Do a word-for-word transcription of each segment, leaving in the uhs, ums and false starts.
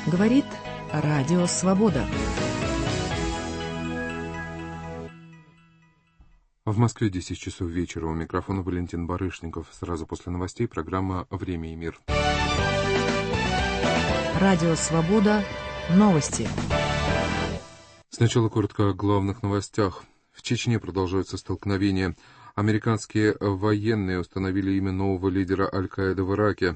Говорит Радио Свобода. В Москве десять часов вечера. У микрофона Валентин Барышников. Сразу после новостей программа «Время и мир». Радио Свобода. Новости. Сначала коротко о главных новостях. В Чечне продолжаются столкновения. Американские военные установили имя нового лидера Аль-Каиды в Ираке.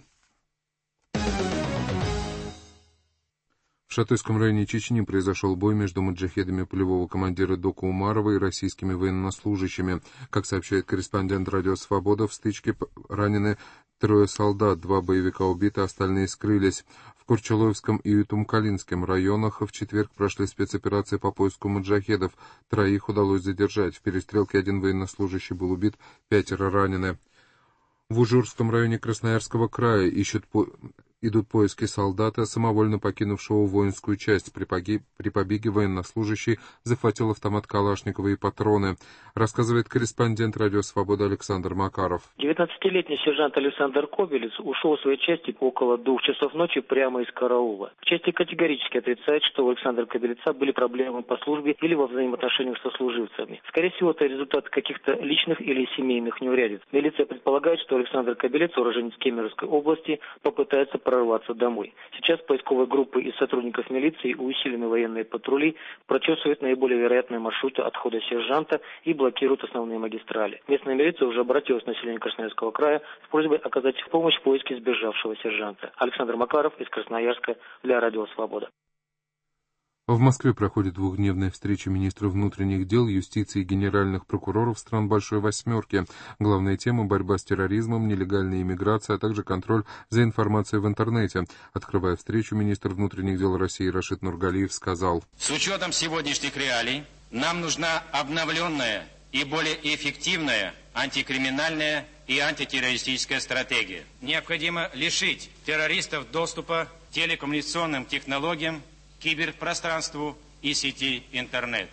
В Шатойском районе Чечни произошел бой между маджахедами полевого командира Дока Умарова и российскими военнослужащими. Как сообщает корреспондент «Радио Свобода», в стычке ранены трое солдат, два боевика убиты, остальные скрылись. В Курчалоевском и Ютумкалинском районах в четверг прошли спецоперации по поиску маджахедов. Троих удалось задержать. В перестрелке один военнослужащий был убит, пятеро ранены. В Ужурском районе Красноярского края ищут по... идут поиски солдата, самовольно покинувшего воинскую часть. При, погиб... При побеге военнослужащий захватил автомат Калашникова и патроны. Рассказывает корреспондент «Радио Свобода» Александр Макаров. девятнадцатилетний сержант Александр Кобелец ушел в своей части около двух часов ночи прямо из караула. В части категорически отрицает, что у Александра Кобельца были проблемы по службе или во взаимоотношениях со служивцами. Скорее всего, это результат каких-то личных или семейных неурядиц. Милиция предполагает, что Александр Кобелец, уроженец Кемеровской области, попытается прорваться домой. Сейчас поисковые группы из сотрудников милиции и усиленные военные патрули прочесывают наиболее вероятные маршруты отхода сержанта и блокируют основные магистрали. Местная милиция уже обратилась к населению Красноярского края с просьбой оказать помощь в поиске сбежавшего сержанта. Александр Макаров из Красноярска для Радио Свобода. В Москве проходит двухдневная встреча министров внутренних дел, юстиции и генеральных прокуроров стран Большой Восьмерки. Главная тема – борьба с терроризмом, нелегальная иммиграция, а также контроль за информацией в интернете. Открывая встречу, министр внутренних дел России Рашид Нургалиев сказал: «С учетом сегодняшних реалий нам нужна обновленная и более эффективная антикриминальная и антитеррористическая стратегия. Необходимо лишить террористов доступа к телекоммуникационным технологиям, киберпространству и сети интернет».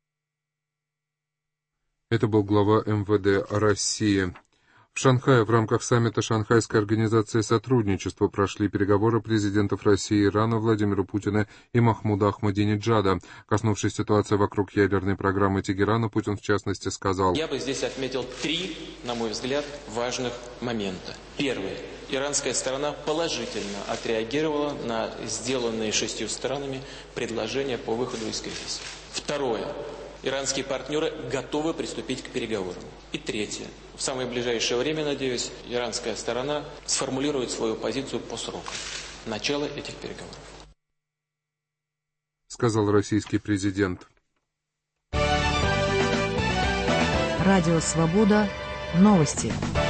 Это был глава эм вэ дэ России. В Шанхае в рамках саммита Шанхайской организации сотрудничества прошли переговоры президентов России и Ирана Владимира Путина и Махмуда Ахмадинеджада. Коснувшись ситуации вокруг ядерной программы Тегерана, Путин в частности сказал: «Я бы здесь отметил три, на мой взгляд, важных момента. Первый. Иранская сторона положительно отреагировала на сделанные шестью странами предложения по выходу из кризиса. Второе. Иранские партнеры готовы приступить к переговорам. И третье. В самое ближайшее время, надеюсь, иранская сторона сформулирует свою позицию по срокам начала этих переговоров», сказал российский президент. Радио Свобода. Новости.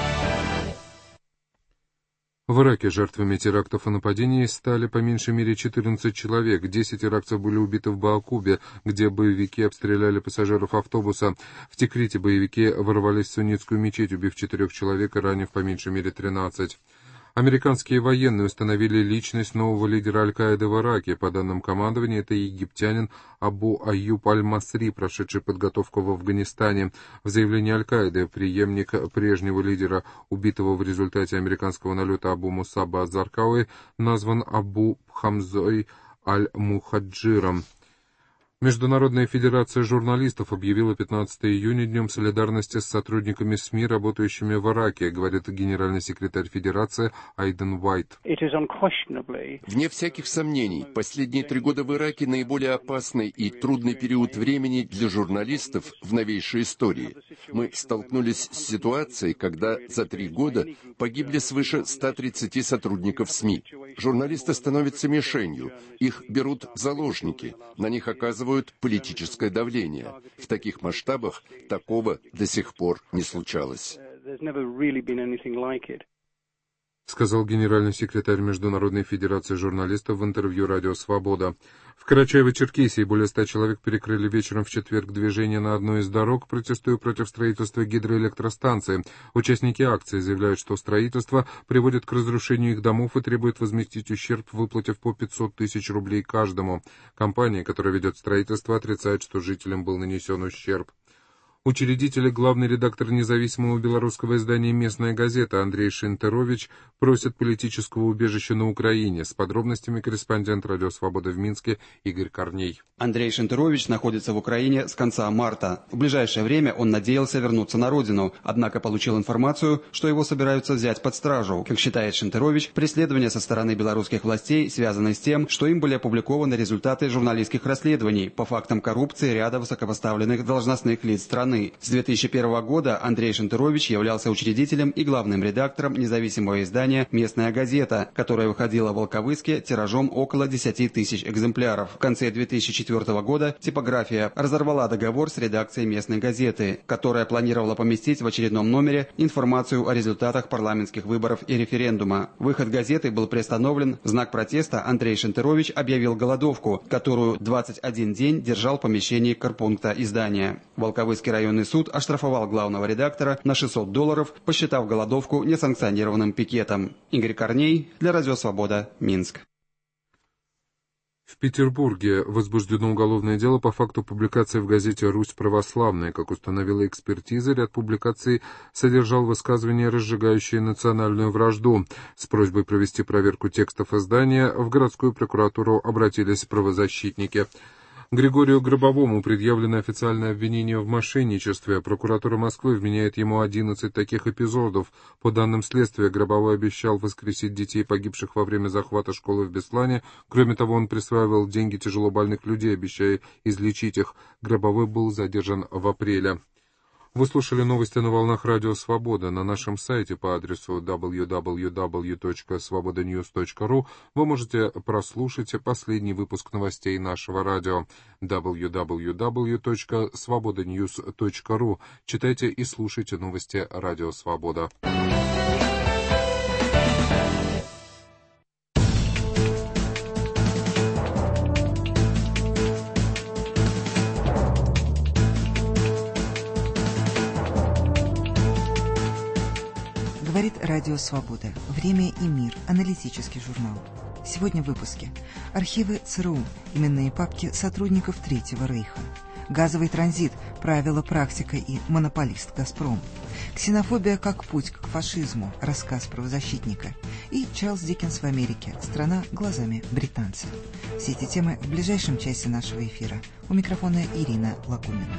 В Ираке жертвами терактов и нападений стали по меньшей мере четырнадцать человек. десять иракцев были убиты в Баакубе, где боевики обстреляли пассажиров автобуса. В Тикрите боевики ворвались в суннитскую мечеть, убив четырех человек и ранив по меньшей мере тринадцать. Американские военные установили личность нового лидера Аль-Каиды в Ираке. По данным командования, это египтянин Абу Аюб Аль-Масри, прошедший подготовку в Афганистане. В заявлении Аль-Каиды преемник прежнего лидера, убитого в результате американского налета Абу Мусаба Азаркауи, назван Абу Хамзой Аль-Мухаджиром. Международная федерация журналистов объявила пятнадцатого июня днем солидарности с сотрудниками СМИ, работающими в Ираке, говорит генеральный секретарь федерации Айден Уайт. Вне всяких сомнений, последние три года в Ираке наиболее опасный и трудный период времени для журналистов в новейшей истории. Мы столкнулись с ситуацией, когда за три года погибли свыше ста тридцати сотрудников СМИ. Журналисты становятся мишенью, их берут в заложники, на них оказывают политическое давление. В таких масштабах такого до сих пор не случалось, сказал генеральный секретарь Международной федерации журналистов в интервью «Радио Свобода». В Карачаево-Черкесии более ста человек перекрыли вечером в четверг движение на одной из дорог, протестуя против строительства гидроэлектростанции. Участники акции заявляют, что строительство приводит к разрушению их домов и требует возместить ущерб, выплатив по пятьсот тысяч рублей каждому. Компания, которая ведет строительство, отрицает, что жителям был нанесен ущерб. Учредитель и главный редактор независимого белорусского издания «Местная газета» Андрей Шентерович просит политического убежища на Украине. С подробностями корреспондент «Радио Свобода» в Минске Игорь Корней. Андрей Шентерович находится в Украине с конца марта. В ближайшее время он надеялся вернуться на родину, однако получил информацию, что его собираются взять под стражу. Как считает Шентерович, преследование со стороны белорусских властей связано с тем, что им были опубликованы результаты журналистских расследований по фактам коррупции ряда высокопоставленных должностных лиц страны. С две тысячи первого года Андрей Шентерович являлся учредителем и главным редактором независимого издания «Местная газета», которое выходило в Волковыске тиражом около десяти тысяч экземпляров. В конце две тысячи четвёртого года типография разорвала договор с редакцией «Местной газеты», которая планировала поместить в очередном номере информацию о результатах парламентских выборов и референдума. Выход газеты был приостановлен. В знак протеста Андрей Шентерович объявил голодовку, которую двадцать один день держал в помещении корпункта издания. Волковыский район Районный суд оштрафовал главного редактора на шестьсот долларов, посчитав голодовку несанкционированным пикетом. Игорь Корней для Радио Свобода, Минск. В Петербурге возбуждено уголовное дело по факту публикации в газете «Русь православная». Как установила экспертиза, ряд публикаций содержал высказывания, разжигающие национальную вражду. С просьбой провести проверку текстов издания в городскую прокуратуру обратились правозащитники. Григорию Гробовому предъявлено официальное обвинение в мошенничестве. Прокуратура Москвы вменяет ему одиннадцать таких эпизодов. По данным следствия, Гробовой обещал воскресить детей, погибших во время захвата школы в Беслане. Кроме того, он присваивал деньги тяжелобольных людей, обещая излечить их. Гробовой был задержан в апреле. Вы слушали новости на волнах Радио Свобода. На нашем сайте по адресу дабл ю дабл ю дабл ю точка свобода ньюс точка ру вы можете прослушать последний выпуск новостей нашего радио. дабл ю дабл ю дабл ю точка свобода ньюс точка ру. Читайте и слушайте новости Радио Свобода. Говорит Радио Свобода. Время и мир. Аналитический журнал. Сегодня в выпуске. Архивы ЦРУ. Именные папки сотрудников Третьего Рейха. Газовый транзит. Правила, практика и монополист «Газпром». Ксенофобия как путь к фашизму. Рассказ правозащитника. И Чарльз Диккенс в Америке. Страна глазами британца. Все эти темы в ближайшем часе нашего эфира. У микрофона Ирина Лакумина.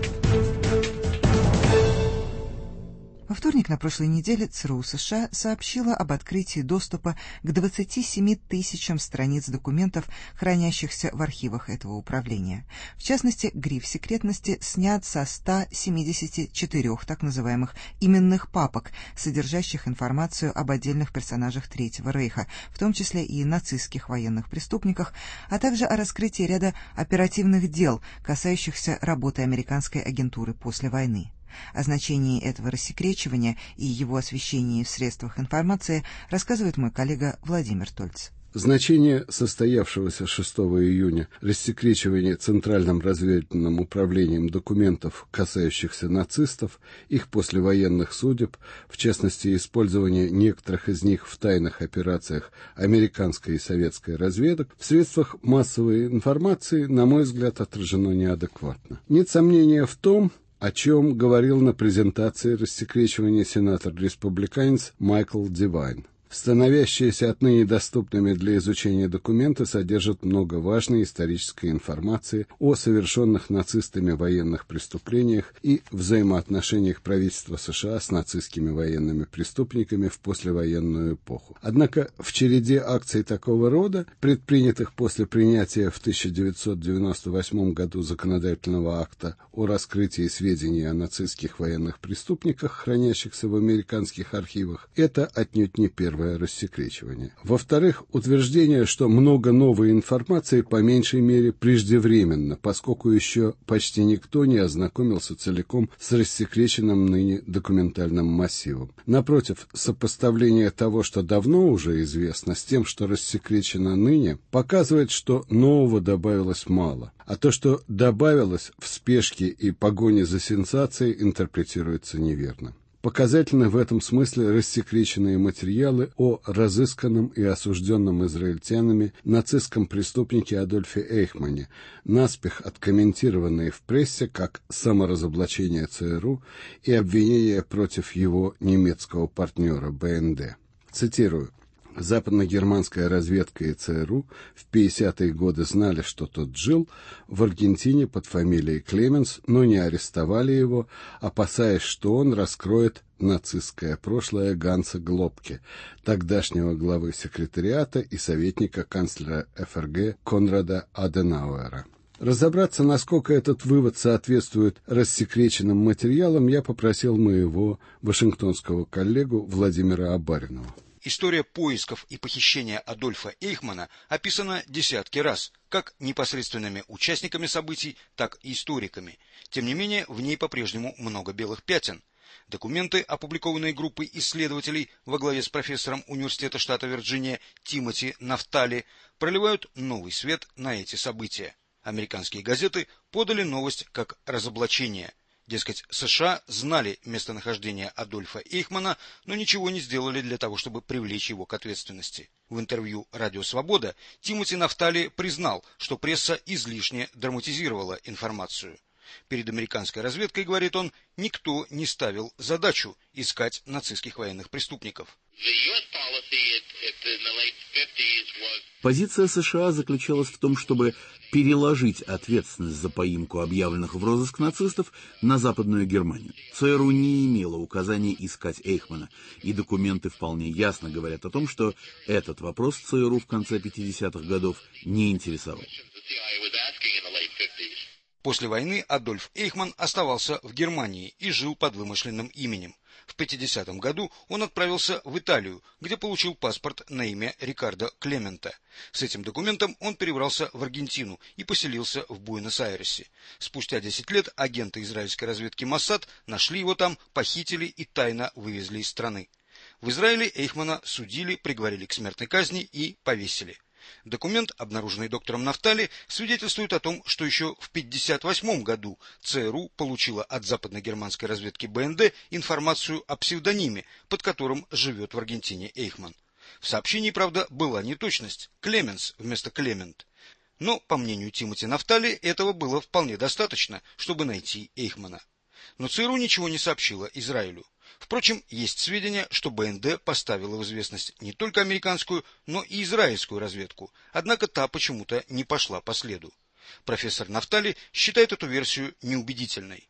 Во вторник на прошлой неделе ЦРУ США сообщила об открытии доступа к двадцати семи тысячам страниц документов, хранящихся в архивах этого управления. В частности, гриф секретности снят со ста семидесяти четырёх так называемых именных папок, содержащих информацию об отдельных персонажах Третьего Рейха, в том числе и нацистских военных преступниках, а также о раскрытии ряда оперативных дел, касающихся работы американской агентуры после войны. О значении этого рассекречивания и его освещении в средствах информации рассказывает мой коллега Владимир Тольц. Значение состоявшегося шестого июня рассекречивания Центральным разведывательным управлением документов, касающихся нацистов, их послевоенных судеб, в частности, использование некоторых из них в тайных операциях американской и советской разведок, в средствах массовой информации, на мой взгляд, отражено неадекватно. Нет сомнения в том, о чем говорил на презентации рассекречивания сенатор-республиканец Майкл Девайн. Становящиеся отныне доступными для изучения документы содержат много важной исторической информации о совершенных нацистами военных преступлениях и взаимоотношениях правительства США с нацистскими военными преступниками в послевоенную эпоху. Однако в череде акций такого рода, предпринятых после принятия в тысяча девятьсот девяносто восьмом году законодательного акта о раскрытии сведений о нацистских военных преступниках, хранящихся в американских архивах, это отнюдь не первое рассекречивание. Во-вторых, утверждение, что много новой информации по меньшей мере преждевременно, поскольку еще почти никто не ознакомился целиком с рассекреченным ныне документальным массивом. Напротив, сопоставление того, что давно уже известно, с тем, что рассекречено ныне, показывает, что нового добавилось мало, а то, что добавилось в спешке и погоне за сенсацией, интерпретируется неверно. Показательны в этом смысле рассекреченные материалы о разысканном и осужденном израильтянами нацистском преступнике Адольфе Эйхмане, наспех откомментированные в прессе как саморазоблачение ЦРУ и обвинения против его немецкого партнера БНД. Цитирую. Западно-германская разведка и ЦРУ в пятидесятые годы знали, что тот жил в Аргентине под фамилией Клеменс, но не арестовали его, опасаясь, что он раскроет нацистское прошлое Ганса Глобке, тогдашнего главы секретариата и советника канцлера ФРГ Конрада Аденауэра. Разобраться, насколько этот вывод соответствует рассекреченным материалам, я попросил моего вашингтонского коллегу Владимира Абаринова. История поисков и похищения Адольфа Эйхмана описана десятки раз, как непосредственными участниками событий, так и историками. Тем не менее, в ней по-прежнему много белых пятен. Документы, опубликованные группой исследователей во главе с профессором университета штата Вирджиния Тимоти Нафтали, проливают новый свет на эти события. Американские газеты подали новость как разоблачение. Дескать, США знали местонахождение Адольфа Эйхмана, но ничего не сделали для того, чтобы привлечь его к ответственности. В интервью «Радио Свобода» Тимоти Нафтали признал, что пресса излишне драматизировала информацию. Перед американской разведкой, говорит он, никто не ставил задачу искать нацистских военных преступников. Позиция США заключалась в том, чтобы переложить ответственность за поимку объявленных в розыск нацистов на Западную Германию. ЦРУ не имела указания искать Эйхмана, и документы вполне ясно говорят о том, что этот вопрос ЦРУ в конце пятидесятых годов не интересовал. После войны Адольф Эйхман оставался в Германии и жил под вымышленным именем. В пятидесятом году он отправился в Италию, где получил паспорт на имя Рикардо Клемента. С этим документом он перебрался в Аргентину и поселился в Буэнос-Айресе. Спустя десять лет агенты израильской разведки Моссад нашли его там, похитили и тайно вывезли из страны. В Израиле Эйхмана судили, приговорили к смертной казни и повесили. Документ, обнаруженный доктором Нафтали, свидетельствует о том, что еще в пятьдесят восьмом году ЦРУ получила от западно-германской разведки БНД информацию о псевдониме, под которым живет в Аргентине Эйхман. В сообщении, правда, была неточность – Клеменс вместо Клемент. Но, по мнению Тимоти Нафтали, этого было вполне достаточно, чтобы найти Эйхмана. Но ЦРУ ничего не сообщила Израилю. Впрочем, есть сведения, что БНД поставила в известность не только американскую, но и израильскую разведку, однако та почему-то не пошла по следу. Профессор Нафтали считает эту версию неубедительной.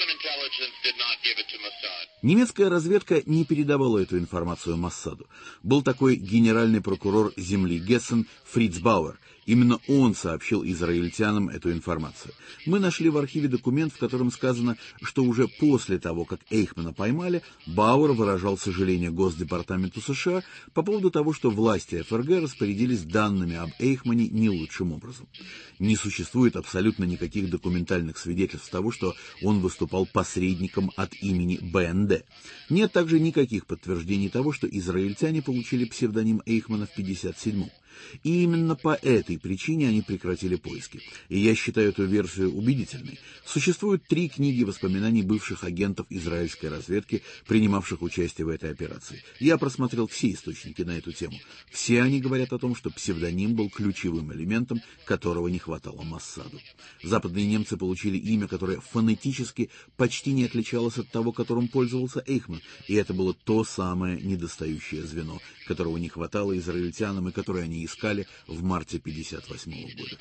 Немецкая разведка не передавала эту информацию Моссаду. Был такой генеральный прокурор земли Гессен Фриц Бауэр. Именно он сообщил израильтянам эту информацию. Мы нашли в архиве документ, в котором сказано, что уже после того, как Эйхмана поймали, Бауэр выражал сожаление Госдепартаменту США по поводу того, что власти ФРГ распорядились данными об Эйхмане не лучшим образом. Не существует абсолютно никаких документальных свидетельств того, что он выступал посредником от имени БНД. Нет также никаких подтверждений того, что израильтяне получили псевдоним Эйхмана в пятьдесят седьмом. И именно по этой причине они прекратили поиски. И я считаю эту версию убедительной. Существуют три книги воспоминаний бывших агентов израильской разведки, принимавших участие в этой операции. Я просмотрел все источники на эту тему. Все они говорят о том, что псевдоним был ключевым элементом, которого не хватало Моссаду. Западные немцы получили имя, которое фонетически почти не отличалось от того, которым пользовался Эйхман. И это было то самое недостающее звено, которого не хватало израильтянам и которое они искали в марте пятьдесят восьмого года.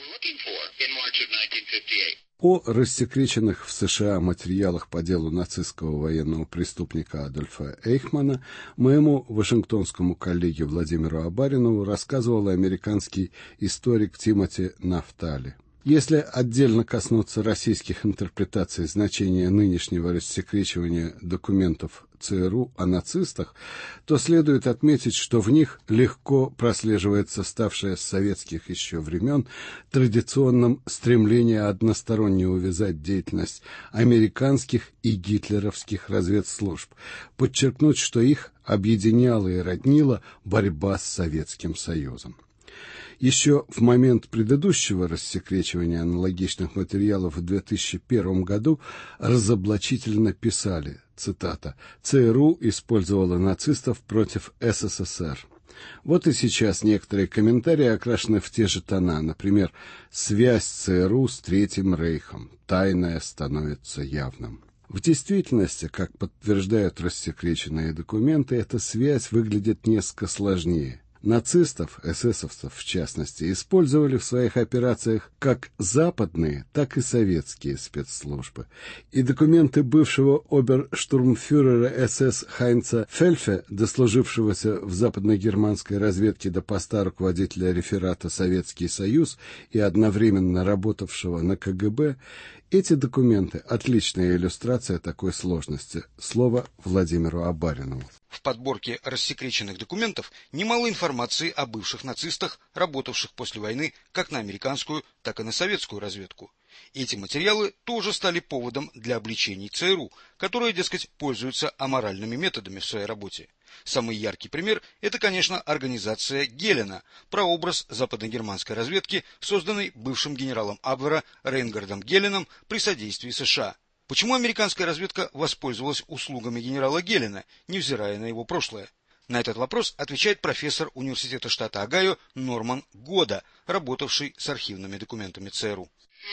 О рассекреченных в США материалах по делу нацистского военного преступника Адольфа Эйхмана моему вашингтонскому коллеге Владимиру Абаринову рассказывал американский историк Тимоти Нафтали. Если отдельно коснуться российских интерпретаций значения нынешнего рассекречивания документов ЦРУ о нацистах, то следует отметить, что в них легко прослеживается ставшее с советских еще времен традиционным стремление односторонне увязать деятельность американских и гитлеровских разведслужб, подчеркнуть, что их объединяла и роднила борьба с Советским Союзом. Еще в момент предыдущего рассекречивания аналогичных материалов в две тысячи первом году разоблачительно писали: цитата, «ЦРУ использовала нацистов против СССР». Вот и сейчас некоторые комментарии окрашены в те же тона. Например, «связь ЦРУ с Третьим Рейхом. Тайное становится явным». В действительности, как подтверждают рассекреченные документы, эта связь выглядит несколько сложнее. Нацистов, эсэсовцев в частности, использовали в своих операциях как западные, так и советские спецслужбы. И документы бывшего оберштурмфюрера СС Хайнца Фельфе, дослужившегося в западно-германской разведке до поста руководителя реферата «Советский Союз» и одновременно работавшего на КГБ, эти документы – отличная иллюстрация такой сложности. Слово Владимиру Абаринову. В подборке рассекреченных документов немало информации о бывших нацистах, работавших после войны как на американскую, так и на советскую разведку. Эти материалы тоже стали поводом для обличений ЦРУ, которые, дескать, пользуются аморальными методами в своей работе. Самый яркий пример – это, конечно, организация Гелена, прообраз западногерманской разведки, созданной бывшим генералом Абвера Рейнгардом Геленом при содействии США. Почему американская разведка воспользовалась услугами генерала Гелена, невзирая на его прошлое? На этот вопрос отвечает профессор университета штата Огайо Норман Года, работавший с архивными документами ЦРУ.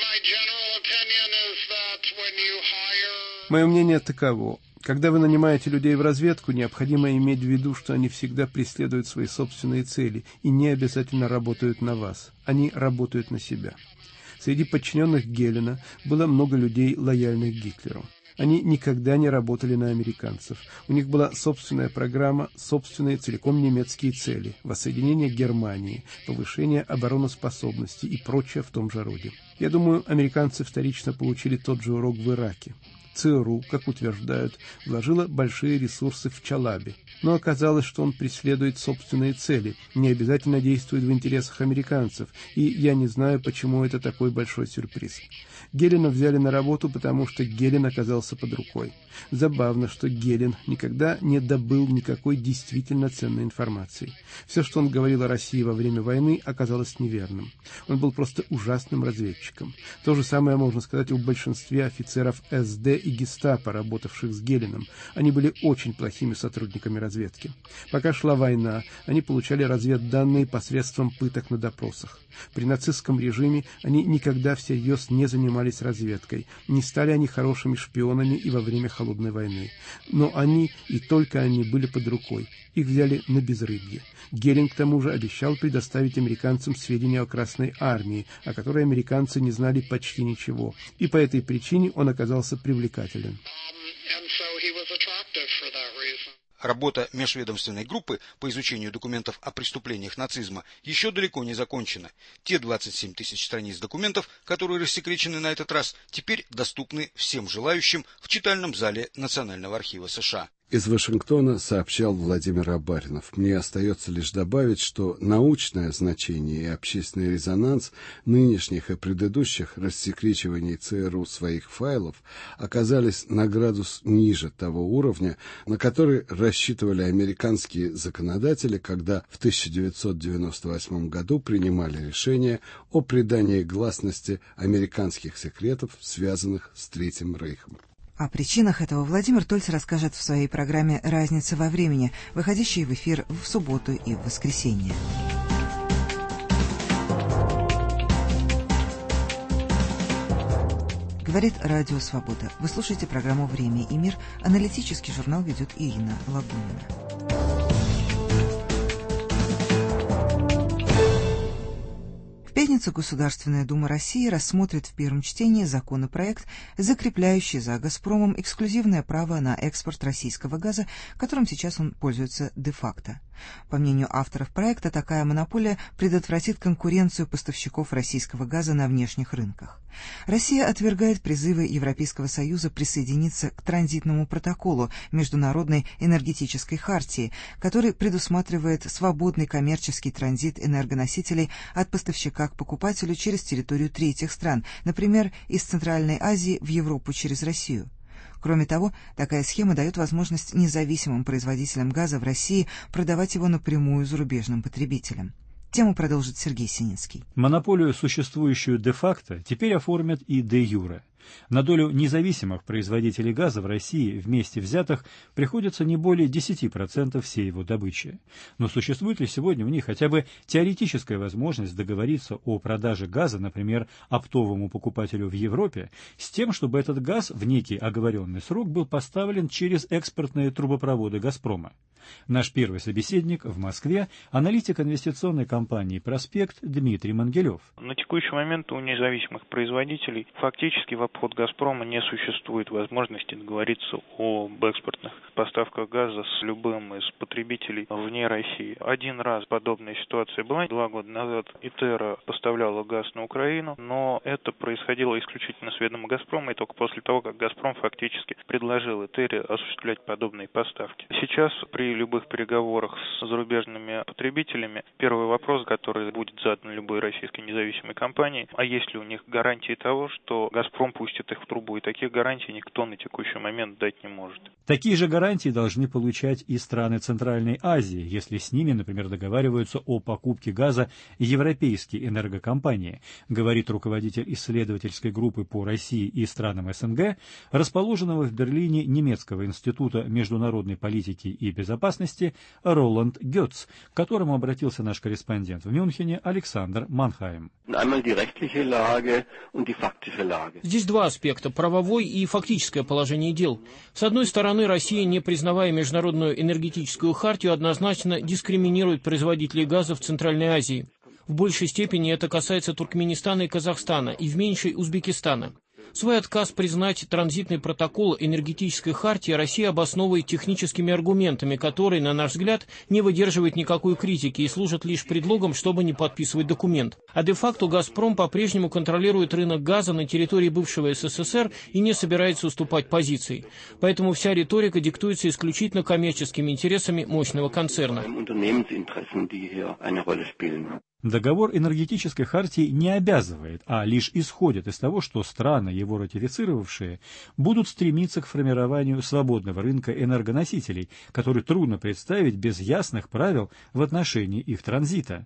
Мое мнение таково. Когда вы нанимаете людей в разведку, необходимо иметь в виду, что они всегда преследуют свои собственные цели и не обязательно работают на вас. Они работают на себя. Среди подчиненных Гелена было много людей, лояльных Гитлеру. Они никогда не работали на американцев. У них была собственная программа, собственные целиком немецкие цели, воссоединение Германии, повышение обороноспособности и прочее в том же роде. Я думаю, американцы вторично получили тот же урок в Ираке. ЦРУ, как утверждают, вложила большие ресурсы в Чалаби, но оказалось, что он преследует собственные цели, не обязательно действует в интересах американцев, и я не знаю, почему это такой большой сюрприз. Гелена взяли на работу, потому что Гелен оказался под рукой. Забавно, что Гелен никогда не добыл никакой действительно ценной информации. Все, что он говорил о России во время войны, оказалось неверным. Он был просто ужасным разведчиком. То же самое можно сказать о большинстве офицеров эс дэ и гестапо, работавших с Геленом. Они были очень плохими сотрудниками разведки. Пока шла война, они получали разведданные посредством пыток на допросах. При нацистском режиме они никогда всерьез не занимались разведкой, не стали они хорошими шпионами и во время холодной войны. Но они, и только они, были под рукой. Их взяли на безрыбье. Гелен, к тому же, обещал предоставить американцам сведения о Красной армии, о которой американцы не знали почти ничего, и по этой причине он оказался привлекателен. Работа межведомственной группы по изучению документов о преступлениях нацизма еще далеко не закончена. Те двадцать семь тысяч страниц документов, которые рассекречены на этот раз, теперь доступны всем желающим в читальном зале Национального архива США. Из Вашингтона сообщал Владимир Абаринов. Мне остается лишь добавить, что научное значение и общественный резонанс нынешних и предыдущих рассекречиваний ЦРУ своих файлов оказались на градус ниже того уровня, на который рассчитывали американские законодатели, когда в тысяча девятьсот девяносто восьмом году принимали решение о придании гласности американских секретов, связанных с Третьим Рейхом. О причинах этого Владимир Тольц расскажет в своей программе «Разница во времени», выходящей в эфир в субботу и в воскресенье. Говорит Радио Свобода. Вы слушаете программу «Время и мир». Аналитический журнал ведет Ирина Лагунина. В пятницу Государственная Дума России рассмотрит в первом чтении законопроект, закрепляющий за «Газпромом» эксклюзивное право на экспорт российского газа, которым сейчас он пользуется де-факто. По мнению авторов проекта, такая монополия предотвратит конкуренцию поставщиков российского газа на внешних рынках. Россия отвергает призывы Европейского Союза присоединиться к транзитному протоколу Международной энергетической хартии, который предусматривает свободный коммерческий транзит энергоносителей от поставщика к покупателю через территорию третьих стран, например, из Центральной Азии в Европу через Россию. Кроме того, такая схема дает возможность независимым производителям газа в России продавать его напрямую зарубежным потребителям. Тему продолжит Сергей Сининский. Монополию, существующую де-факто, теперь оформят и де-юре. На долю независимых производителей газа в России вместе взятых приходится не более десяти процентов всей его добычи. Но существует ли сегодня у них хотя бы теоретическая возможность договориться о продаже газа, например, оптовому покупателю в Европе, с тем, чтобы этот газ в некий оговоренный срок был поставлен через экспортные трубопроводы «Газпрома»? Наш первый собеседник в Москве – аналитик инвестиционной компании «Проспект» Дмитрий Мангелев. На текущий момент у независимых производителей фактически в обход «Газпрома» не существует возможности договориться об экспортных поставках газа с любым из потребителей вне России. Один раз подобная ситуация была. Два года назад ИТЕРа поставляла газ на Украину, но это происходило исключительно с ведома «Газпрома» и только после того, как «Газпром» фактически предложил ИТЕРе осуществлять подобные поставки. Сейчас при любых переговорах с зарубежными потребителями первый вопрос, который будет задан любой российской независимой компании, а есть ли у них гарантии того, что «Газпром» пустит их в трубу, и таких гарантий никто на текущий момент дать не может. Такие же гарантии должны получать и страны Центральной Азии, если с ними, например, договариваются о покупке газа европейские энергокомпании, говорит руководитель исследовательской группы по России и странам СНГ, расположенного в Берлине немецкого института международной политики и безопасности Роланд Гёц, к которому обратился наш корреспондент в Мюнхене Александр Манхайм. Здесь два аспекта – правовой и фактическое положение дел. С одной стороны, Россия, не признавая Международную энергетическую хартию, однозначно дискриминирует производителей газа в Центральной Азии. В большей степени это касается Туркменистана и Казахстана, и в меньшей – Узбекистана. Свой отказ признать транзитный протокол энергетической хартии Россия обосновывает техническими аргументами, которые, на наш взгляд, не выдерживают никакой критики и служат лишь предлогом, чтобы не подписывать документ. А де-факто «Газпром» по-прежнему контролирует рынок газа на территории бывшего СССР и не собирается уступать позиции. Поэтому вся риторика диктуется исключительно коммерческими интересами мощного концерна. Договор энергетической хартии не обязывает, а лишь исходит из того, что страны, его ратифицировавшие, будут стремиться к формированию свободного рынка энергоносителей, который трудно представить без ясных правил в отношении их транзита.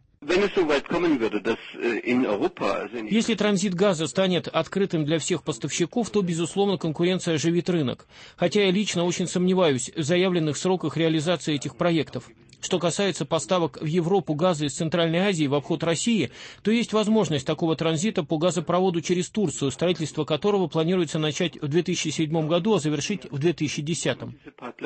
Если транзит газа станет открытым для всех поставщиков, то, безусловно, конкуренция оживит рынок. Хотя я лично очень сомневаюсь в заявленных сроках реализации этих проектов. Что касается поставок в Европу газа из Центральной Азии в обход России, то есть возможность такого транзита по газопроводу через Турцию, строительство которого планируется начать в две тысячи седьмом году, а завершить в две тысячи десятом.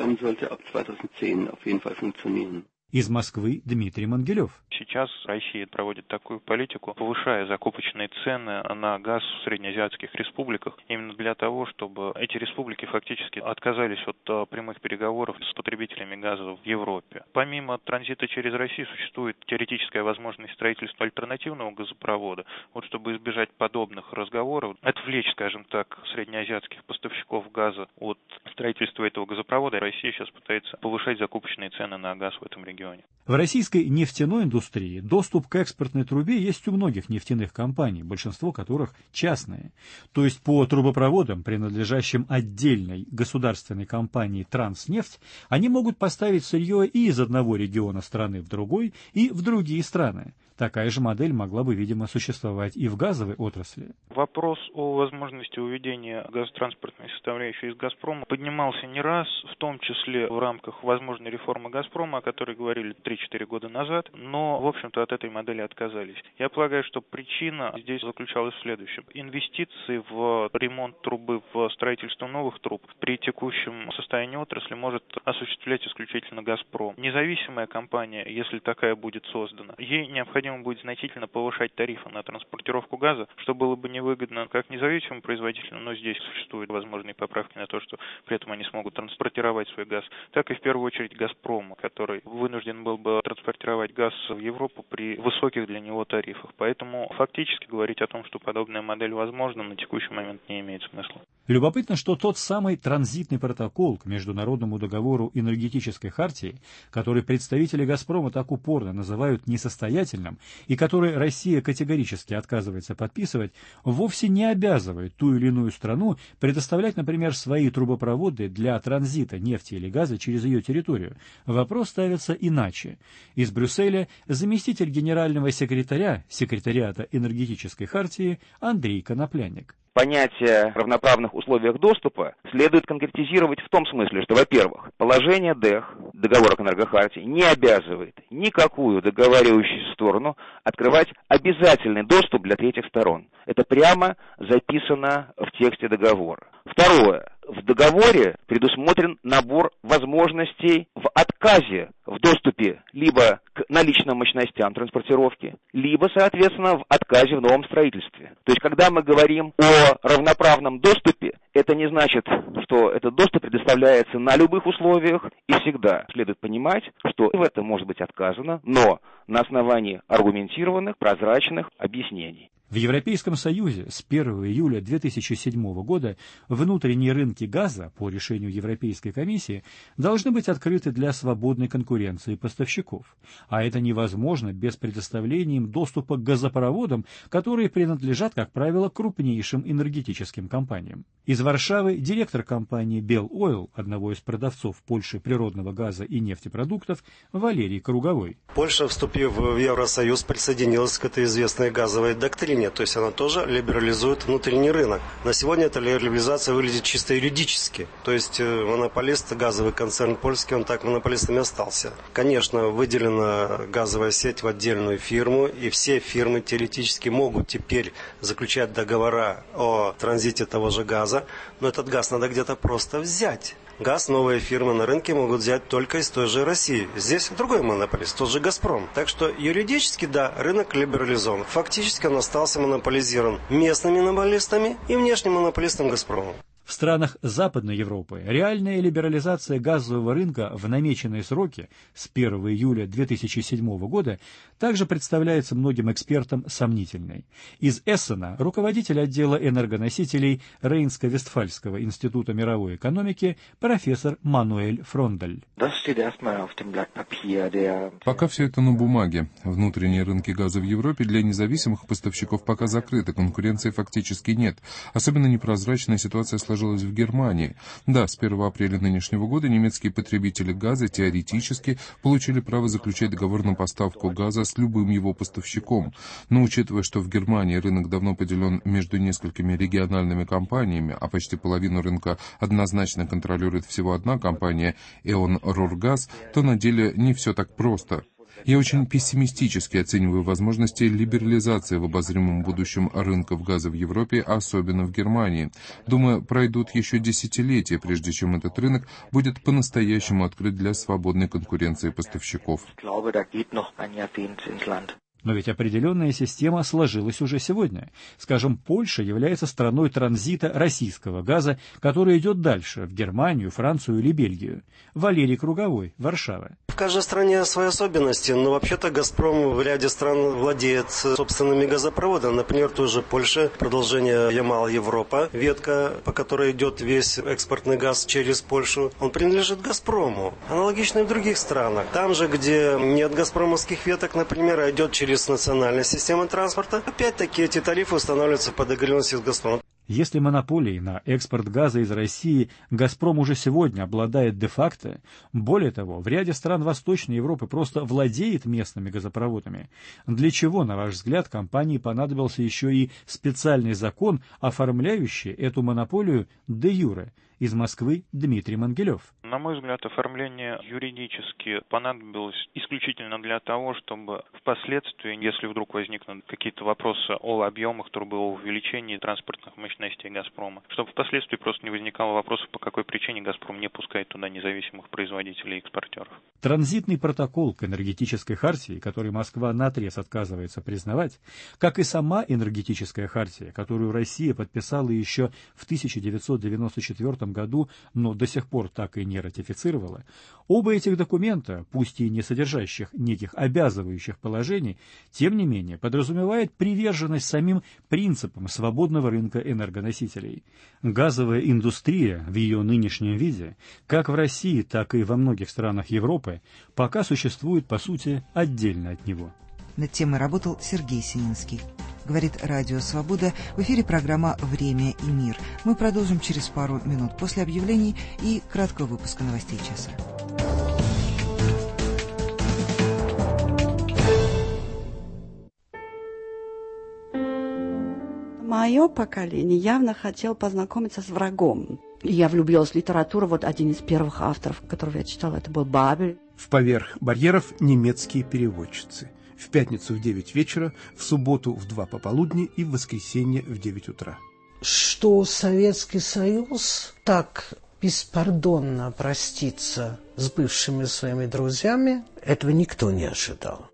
Из Москвы Дмитрий Мангелев. Сейчас Россия проводит такую политику, повышая закупочные цены на газ в среднеазиатских республиках, именно для того, чтобы эти республики фактически отказались от прямых переговоров с потребителями газа в Европе. Помимо транзита через Россию существует теоретическая возможность строительства альтернативного газопровода. Вот чтобы избежать подобных разговоров, отвлечь, скажем так, среднеазиатских поставщиков газа от строительства этого газопровода, Россия сейчас пытается повышать закупочные цены на газ в этом регионе. В российской нефтяной индустрии доступ к экспортной трубе есть у многих нефтяных компаний, большинство которых частные. То есть по трубопроводам, принадлежащим отдельной государственной компании «Транснефть», они могут поставить сырье и из одного региона страны в другой, и в другие страны. Такая же модель могла бы, видимо, существовать и в газовой отрасли. Вопрос о возможности уведения газотранспортной составляющей из «Газпрома» поднимался не раз, в том числе в рамках возможной реформы «Газпрома», о которой говорили три-четыре года назад, но, в общем-то, от этой модели отказались. Я полагаю, что причина здесь заключалась в следующем. Инвестиции в ремонт трубы, в строительство новых труб при текущем состоянии отрасли может осуществлять исключительно «Газпром». Независимая компания, если такая будет создана, ей необходимо будет значительно повышать тарифы на транспортировку газа, что было бы невыгодно как независимым производителям, но здесь существуют возможные поправки на то, что при этом они смогут транспортировать свой газ, так и в первую очередь «Газпрому», который вынужден был бы транспортировать газ в Европу при высоких для него тарифах. Поэтому фактически говорить о том, что подобная модель возможна, на текущий момент не имеет смысла. Любопытно, что тот самый транзитный протокол к Международному договору энергетической хартии, который представители «Газпрома» так упорно называют несостоятельным и который Россия категорически отказывается подписывать, вовсе не обязывает ту или иную страну предоставлять, например, свои трубопроводы для транзита нефти или газа через ее территорию. Вопрос ставится иначе. Из Брюсселя заместитель генерального секретаря секретариата энергетической хартии Андрей Конопляник. Понятие равноправных условиях доступа следует конкретизировать в том смысле, что, во-первых, положение ДЭХ, договора к энергохартии, не обязывает никакую договаривающую сторону открывать обязательный доступ для третьих сторон. Это прямо записано в тексте договора. Второе. В договоре предусмотрен набор возможностей в отказе в доступе либо к наличным мощностям транспортировки, либо, соответственно, в отказе в новом строительстве. То есть, когда мы говорим о равноправном доступе, это не значит, что этот доступ предоставляется на любых условиях и всегда. Следует понимать, что в этом может быть отказано, но на основании аргументированных, прозрачных объяснений. В Европейском Союзе с первого июля две тысячи седьмого года внутренние рынки газа по решению Европейской комиссии должны быть открыты для свободной конкуренции поставщиков. А это невозможно без предоставления им доступа к газопроводам, которые принадлежат, как правило, крупнейшим энергетическим компаниям. Из Варшавы директор компании Bell Oil, одного из продавцов в Польше природного газа и нефтепродуктов, Валерий Круговой. Польша, вступив в Евросоюз, присоединилась к этой известной газовой доктрине. То есть она тоже либерализует внутренний рынок. На сегодня эта либерализация выглядит чисто юридически. То есть монополист, газовый концерн польский, он так монополистом и остался. Конечно, выделена газовая сеть в отдельную фирму, и все фирмы теоретически могут теперь заключать договора о транзите того же газа, но этот газ надо где-то просто взять. Газ новые фирмы на рынке могут взять только из той же России. Здесь другой монополист, тот же «Газпром». Так что юридически, да, рынок либерализован. Фактически он остался монополизирован местными монополистами и внешним монополистом «Газпромом». В странах Западной Европы реальная либерализация газового рынка в намеченные сроки с первого июля две тысячи седьмого года также представляется многим экспертам сомнительной. Из Эссена руководитель отдела энергоносителей Рейнско-Вестфальского института мировой экономики профессор Мануэль Фрондаль. Пока все это на бумаге. Внутренние рынки газа в Европе для независимых поставщиков пока закрыты, конкуренции фактически нет. Особенно непрозрачная ситуация сложилась в Германии. Да, с первого апреля нынешнего года немецкие потребители газа теоретически получили право заключать договор на поставку газа с любым его поставщиком. Но учитывая, что в Германии рынок давно поделен между несколькими региональными компаниями, а почти половину рынка однозначно контролирует всего одна компания «Эон Рургаз», то на деле не все так просто. Я очень пессимистически оцениваю возможности либерализации в обозримом будущем рынков газа в Европе, особенно в Германии. Думаю, пройдут еще десятилетия, прежде чем этот рынок будет по-настоящему открыт для свободной конкуренции поставщиков. Но ведь определенная система сложилась уже сегодня. Скажем, Польша является страной транзита российского газа, который идет дальше, в Германию, Францию или Бельгию. Валерий Круговой, Варшава. В каждой стране свои особенности, но вообще-то «Газпром» в ряде стран владеет собственными газопроводами. Например, тоже Польша, продолжение Ямал-Европа, ветка, по которой идет весь экспортный газ через Польшу, он принадлежит «Газпрому». Аналогично и в других странах. Там же, где нет газпромовских веток, например, а идет через национальной системы транспорта, опять-таки эти тарифы устанавливаются по договоренности с «Газпромом». Если монополией на экспорт газа из России «Газпром» уже сегодня обладает де-факто, более того, в ряде стран Восточной Европы просто владеет местными газопроводами, для чего, на ваш взгляд, компании понадобился еще и специальный закон, оформляющий эту монополию де-юре? Из Москвы Дмитрий Мангелев. На мой взгляд, оформление юридически понадобилось исключительно для того, чтобы впоследствии, если вдруг возникнут какие-то вопросы о объемах трубы, о увеличении транспортных мощностей «Газпрома», чтобы впоследствии просто не возникало вопросов, по какой причине «Газпром» не пускает туда независимых производителей и экспортеров. Транзитный протокол к энергетической хартии, который Москва наотрез отказывается признавать, как и сама энергетическая хартия, которую Россия подписала еще в тысяча девятьсот девяносто четвёртом году, но до сих пор так и не ратифицировала, оба этих документа, пусть и не содержащих неких обязывающих положений, тем не менее подразумевает приверженность самим принципам свободного рынка энергоносителей. Газовая индустрия в ее нынешнем виде, как в России, так и во многих странах Европы, пока существует, по сути, отдельно от него. Над темой работал Сергей Сининский. Говорит Радио Свобода. В эфире программа «Время и мир». Мы продолжим через пару минут после объявлений и краткого выпуска новостей часа. Мое поколение явно хотело познакомиться с врагом. Я влюбилась в литературу. Вот один из первых авторов, которого я читала, это был Бабель. В поверх барьеров немецкие переводчицы. В пятницу в девять вечера, в субботу в два пополудни и в воскресенье в девять утра. Что Советский Союз так беспардонно простится с бывшими своими друзьями, этого никто не ожидал.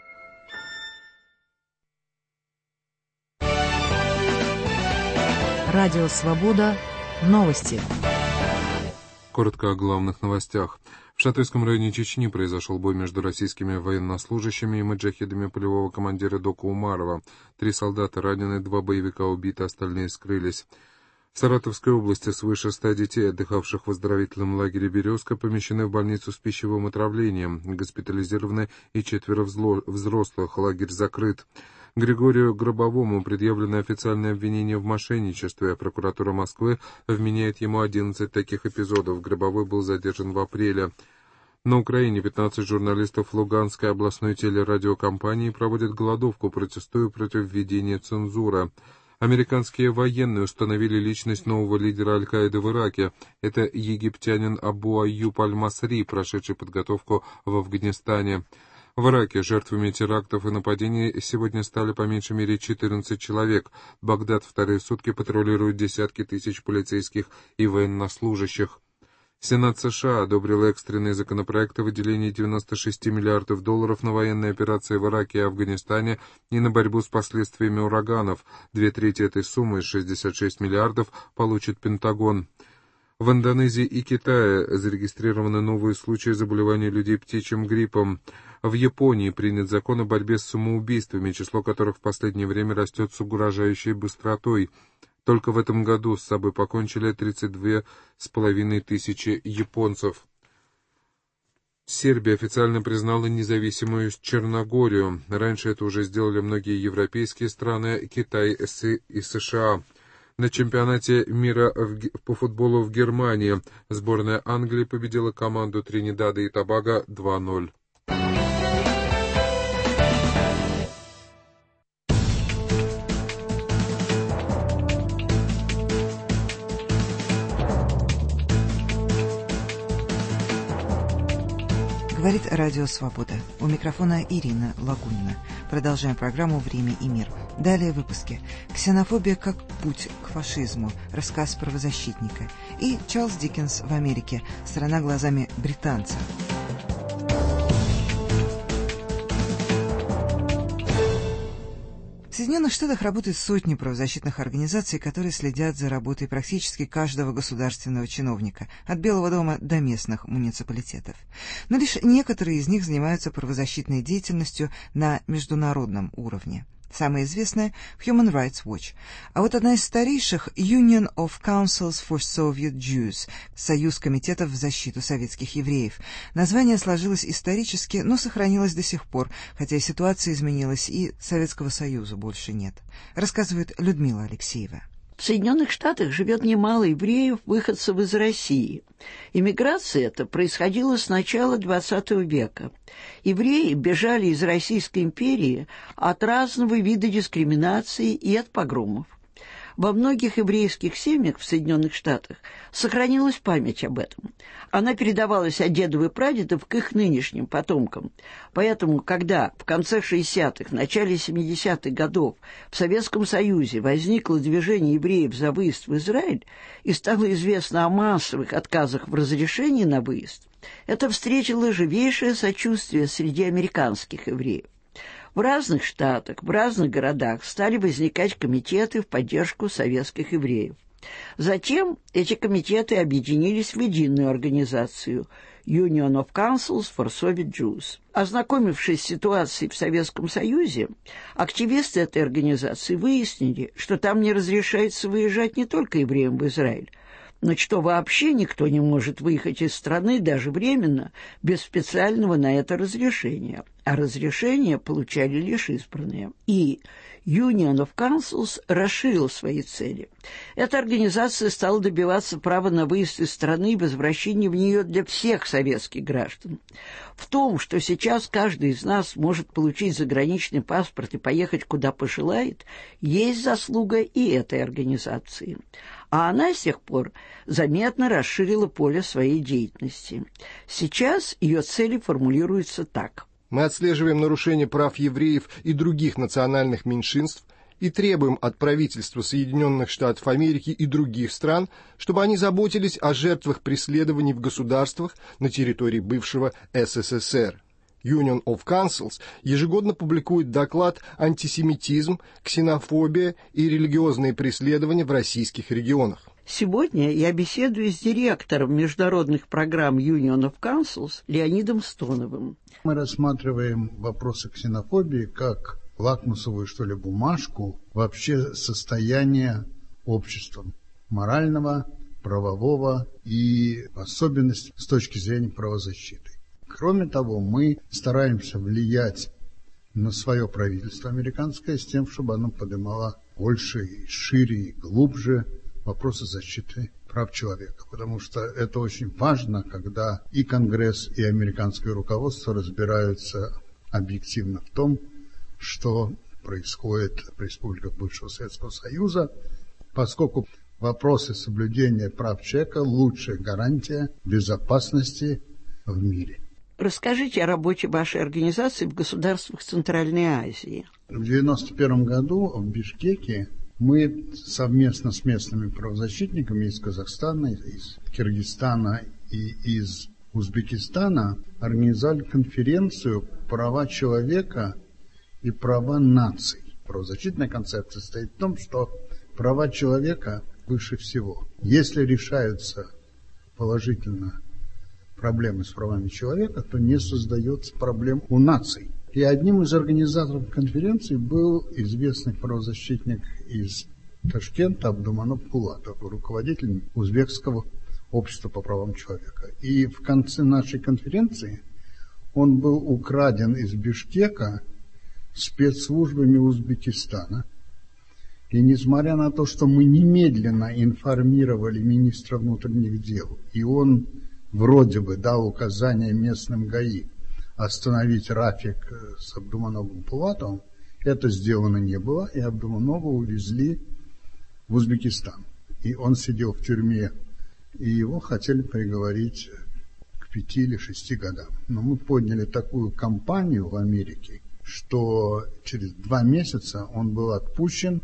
Радио «Свобода». Новости. Коротко о главных новостях. В Шатойском районе Чечни произошел бой между российскими военнослужащими и маджахедами полевого командира Дока Умарова. Три солдата ранены, два боевика убиты, остальные скрылись. В Саратовской области свыше ста детей, отдыхавших в оздоровительном лагере «Березка», помещены в больницу с пищевым отравлением. Госпитализированы и четверо взрослых. Лагерь закрыт. Григорию Гробовому предъявлено официальное обвинение в мошенничестве. Прокуратура Москвы вменяет ему одиннадцать таких эпизодов. Гробовой был задержан в апреле. На Украине пятнадцать журналистов Луганской областной телерадиокомпании проводят голодовку, протестуя против введения цензуры. Американские военные установили личность нового лидера Аль-Каиды в Ираке. Это египтянин Абу Аюб Аль-Масри, прошедший подготовку в Афганистане. В Ираке жертвами терактов и нападений сегодня стали по меньшей мере четырнадцать человек. Багдад вторые сутки патрулируют десятки тысяч полицейских и военнослужащих. Сенат США одобрил экстренный законопроект о выделении девяноста шести миллиардов долларов на военные операции в Ираке и Афганистане и на борьбу с последствиями ураганов. Две трети этой суммы, шестьдесят шесть миллиардов, получит Пентагон. В Индонезии и Китае зарегистрированы новые случаи заболевания людей птичьим гриппом. В Японии принят закон о борьбе с самоубийствами, число которых в последнее время растет с угрожающей быстротой. Только в этом году с собой покончили тридцать две с половиной тысячи японцев. Сербия официально признала независимую Черногорию. Раньше это уже сделали многие европейские страны, Китай и США. На чемпионате мира по футболу в Германии сборная Англии победила команду Тринидада и Тобаго два ноль. Говорит Радио Свобода. У микрофона Ирина Лагунина. Продолжаем программу «Время и мир». Далее выпуски. Ксенофобия как путь к фашизму. Рассказ правозащитника. И Чарльз Диккенс в Америке. Страна глазами британца. В Соединенных Штатах работают сотни правозащитных организаций, которые следят за работой практически каждого государственного чиновника, от Белого дома до местных муниципалитетов. Но лишь некоторые из них занимаются правозащитной деятельностью на международном уровне. Самая известная — Human Rights Watch. А вот одна из старейших — Union of Councils for Soviet Jews — Союз комитетов в защиту советских евреев. Название сложилось исторически, но сохранилось до сих пор, хотя ситуация изменилась и Советского Союза больше нет. Рассказывает Людмила Алексеева. В Соединенных Штатах живет немало евреев, выходцев из России. Иммиграция эта происходила с начала двадцатого века. Евреи бежали из Российской империи от разного вида дискриминации и от погромов. Во многих еврейских семьях в Соединенных Штатах сохранилась память об этом. Она передавалась от дедов и прадедов к их нынешним потомкам. Поэтому, когда в конце шестидесятых, начале семидесятых годов в Советском Союзе возникло движение евреев за выезд в Израиль и стало известно о массовых отказах в разрешении на выезд, это встретило живейшее сочувствие среди американских евреев. В разных штатах, в разных городах стали возникать комитеты в поддержку советских евреев. Затем эти комитеты объединились в единую организацию Union of Councils for Soviet Jews. Ознакомившись с ситуацией в Советском Союзе, активисты этой организации выяснили, что там не разрешается выезжать не только евреям в Израиль, но что вообще никто не может выехать из страны даже временно без специального на это разрешения, а разрешение получали лишь избранные. И Union of Councils расширил свои цели. Эта организация стала добиваться права на выезд из страны и возвращения в нее для всех советских граждан. В том, что сейчас каждый из нас может получить заграничный паспорт и поехать куда пожелает, есть заслуга и этой организации. А она с тех пор заметно расширила поле своей деятельности. Сейчас ее цели формулируются так. Мы отслеживаем нарушения прав евреев и других национальных меньшинств и требуем от правительства Соединенных Штатов Америки и других стран, чтобы они заботились о жертвах преследований в государствах на территории бывшего эс эс эс эр. Union of Councils ежегодно публикует доклад «Антисемитизм, ксенофобия и религиозные преследования в российских регионах». Сегодня я беседую с директором международных программ Union of Councils Леонидом Стоновым. Мы рассматриваем вопросы ксенофобии как лакмусовую, что ли, бумажку вообще состояния общества, морального, правового и в особенности с точки зрения правозащиты. Кроме того, мы стараемся влиять на свое правительство американское с тем, чтобы оно поднимало больше, и шире и глубже вопросы защиты прав человека. Потому что это очень важно, когда и Конгресс, и американское руководство разбираются объективно в том, что происходит в республиках бывшего Советского Союза, поскольку вопросы соблюдения прав человека – лучшая гарантия безопасности в мире. Расскажите о работе вашей организации в государствах Центральной Азии. В девяносто первом году в Бишкеке мы совместно с местными правозащитниками из Казахстана, из Киргизстана и из Узбекистана организовали конференцию «Права человека и права наций». Правозащитная концепция состоит в том, что права человека выше всего. Если решаются положительно проблемы с правами человека, то не создается проблем у наций. И одним из организаторов конференции был известный правозащитник из Ташкента Абдуманап Пулатов, руководитель узбекского общества по правам человека. И в конце нашей конференции он был украден из Бишкека спецслужбами Узбекистана. И несмотря на то, что мы немедленно информировали министра внутренних дел, и он вроде бы дал указание местным ГАИ остановить Рафик с Абдумановым Пулатовым, это сделано не было, и Абдуманова увезли в Узбекистан. И он сидел в тюрьме, и его хотели приговорить к пяти или шести годам. Но мы подняли такую кампанию в Америке, что через два месяца он был отпущен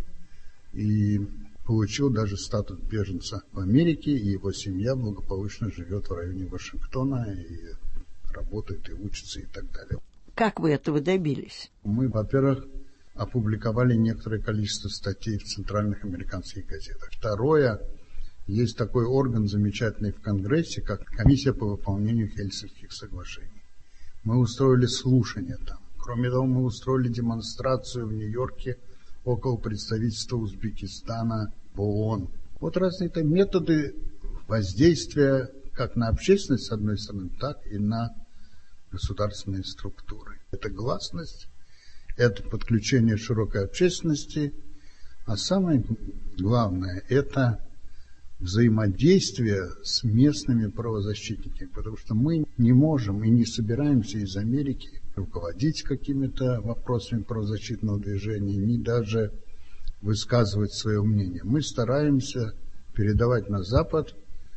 и получил даже статус беженца в Америке, и его семья благополучно живет в районе Вашингтона и работает, и учится, и так далее. Как вы этого добились? Мы, во-первых, опубликовали некоторое количество статей в центральных американских газетах. Второе, есть такой орган замечательный в Конгрессе, как Комиссия по выполнению Хельсинкских соглашений. Мы устроили слушания там. Кроме того, мы устроили демонстрацию в Нью-Йорке около представительства Узбекистана в ООН. Вот разные это методы воздействия как на общественность, с одной стороны, так и на государственные структуры. Это гласность, это подключение широкой общественности, а самое главное – это взаимодействие с местными правозащитниками, потому что мы не можем и не собираемся из Америки руководить какими-то вопросами правозащитного движения, ни даже высказывать свое мнение. Мы стараемся передавать на Запад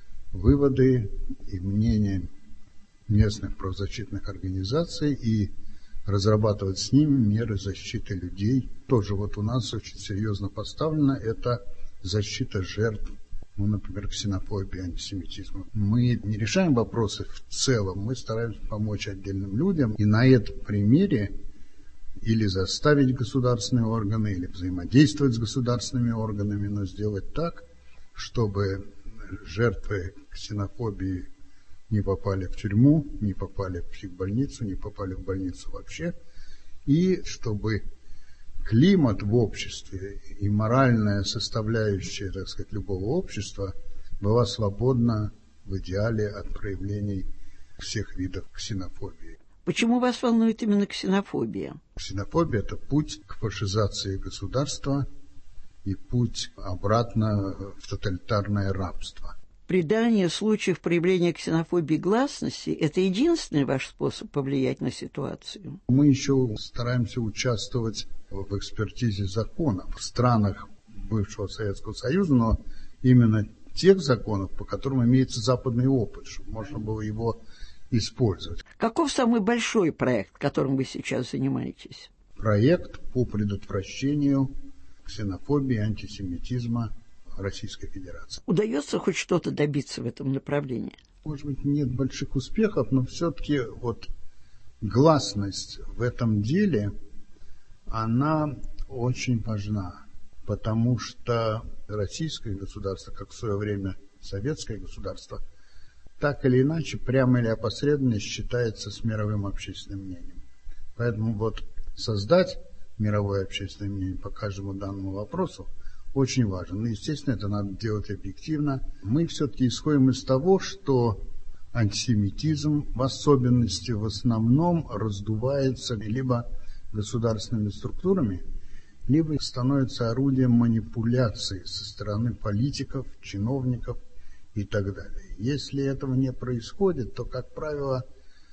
выводы и мнения местных правозащитных организаций и разрабатывать с ними меры защиты людей. Тоже вот у нас очень серьезно поставлено это защита жертв, ну, например, ксенофобии, антисемитизма. Мы не решаем вопросы в целом, мы стараемся помочь отдельным людям, и на этом примере или заставить государственные органы, или взаимодействовать с государственными органами, но сделать так, чтобы жертвы ксенофобии не попали в тюрьму, не попали в психбольницу, не попали в больницу вообще, и чтобы климат в обществе и моральная составляющая, так сказать, любого общества была свободна в идеале от проявлений всех видов ксенофобии. Почему вас волнует именно ксенофобия? Ксенофобия – это путь к фашизации государства и путь обратно в тоталитарное рабство. Придание случаев проявления ксенофобии гласности – это единственный ваш способ повлиять на ситуацию? Мы еще стараемся участвовать в экспертизе законов в странах бывшего Советского Союза, но именно тех законов, по которым имеется западный опыт, чтобы можно было его использовать. Каков самый большой проект, которым вы сейчас занимаетесь? Проект по предотвращению ксенофобии и антисемитизма Российской Федерации. Удается хоть что-то добиться в этом направлении? Может быть, нет больших успехов, но все-таки вот гласность в этом деле, она очень важна, потому что российское государство, как в свое время советское государство, так или иначе, прямо или опосредованно считается с мировым общественным мнением. Поэтому вот создать мировое общественное мнение по каждому данному вопросу очень важно. Но, естественно, это надо делать объективно. Мы все-таки исходим из того, что антисемитизм, в особенности, в основном раздувается либо государственными структурами, либо становится орудием манипуляции со стороны политиков, чиновников и так далее. Если этого не происходит, то, как правило,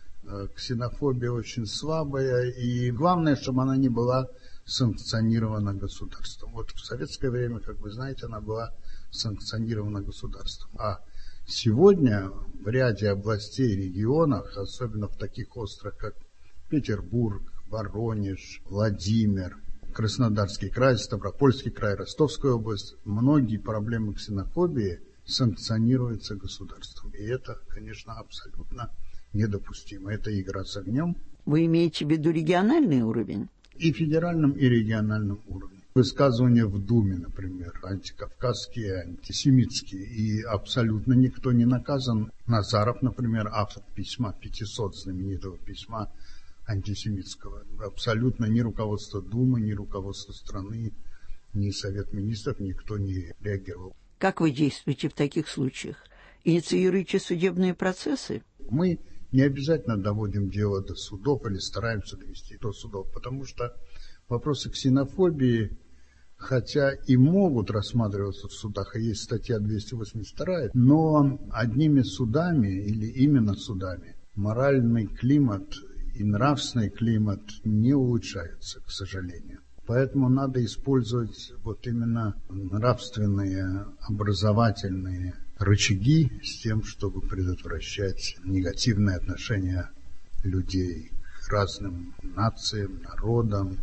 ксенофобия очень слабая, и главное, чтобы она не была санкционирована государством. Вот в советское время, как вы знаете, она была санкционирована государством. А сегодня в ряде областей, регионах, особенно в таких острых, как Петербург, Воронеж, Владимир, Краснодарский край, Ставропольский край, Ростовская область, многие проблемы ксенофобии санкционируются государством. И это, конечно, абсолютно недопустимо. Это игра с огнем. Вы имеете в виду региональный уровень? И федеральном, и региональном уровне. Высказывания в Думе, например, антикавказские, антисемитские, и абсолютно никто не наказан. Назаров, например, автор письма пятисот, знаменитого письма антисемитского. Абсолютно ни руководство Думы, ни руководство страны, ни Совет Министров, никто не реагировал. Как вы действуете в таких случаях? Инициируете судебные процессы? Мы не обязательно доводим дело до судов или стараемся довести до судов, потому что вопросы ксенофобии, хотя и могут рассматриваться в судах, и есть статья двести восемьдесят два, но одними судами или именно судами моральный климат и нравственный климат не улучшается, к сожалению. Поэтому надо использовать вот именно нравственные, образовательные рычаги с тем, чтобы предотвращать негативное отношение людей к разным нациям, народам.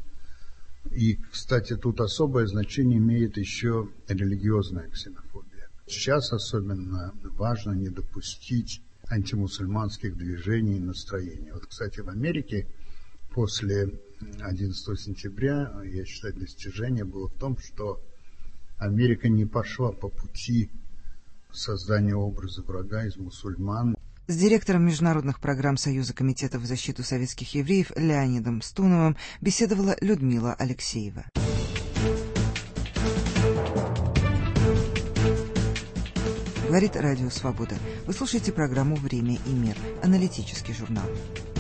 И, кстати, тут особое значение имеет еще религиозная ксенофобия. Сейчас особенно важно не допустить антимусульманских движений и настроений. Вот, кстати, в Америке после одиннадцатого сентября, я считаю, достижение было в том, что Америка не пошла по пути создания образа врага из мусульман. С директором международных программ Союза комитетов в защиту советских евреев Леонидом Стуновым беседовала Людмила Алексеева. Говорит Радио Свобода. Вы слушаете программу «Время и мир», аналитический журнал.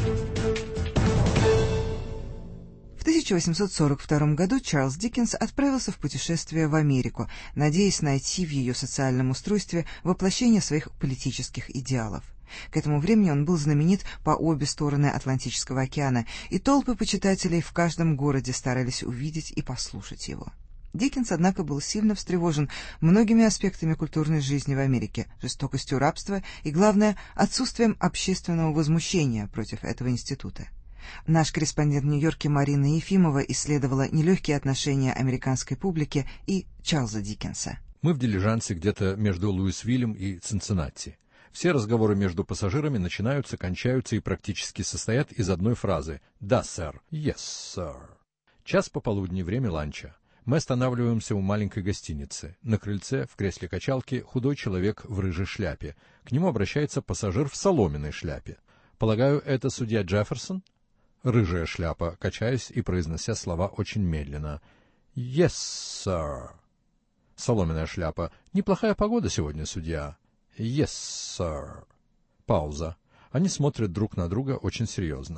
В тысяча восемьсот сорок втором году Чарльз Диккенс отправился в путешествие в Америку, надеясь найти в ее социальном устройстве воплощение своих политических идеалов. К этому времени он был знаменит по обе стороны Атлантического океана, и толпы почитателей в каждом городе старались увидеть и послушать его. Диккенс, однако, был сильно встревожен многими аспектами культурной жизни в Америке, жестокостью рабства и, главное, отсутствием общественного возмущения против этого института. Наш корреспондент в Нью-Йорке Марина Ефимова исследовала нелегкие отношения американской публики и Чарльза Диккенса. Мы в дилижансе где-то между Луисвиллем и Цинциннати. Все разговоры между пассажирами начинаются, кончаются и практически состоят из одной фразы «Да, сэр», «Yes, sir». Час пополудни, время ланча. Мы останавливаемся у маленькой гостиницы. На крыльце, в кресле качалки, худой человек в рыжей шляпе. К нему обращается пассажир в соломенной шляпе. «Полагаю, это судья Джефферсон?» Рыжая шляпа, качаясь и произнося слова очень медленно. «Yes, sir». Соломенная шляпа. «Неплохая погода сегодня, судья». «Yes, sir». Пауза. Они смотрят друг на друга очень серьезно.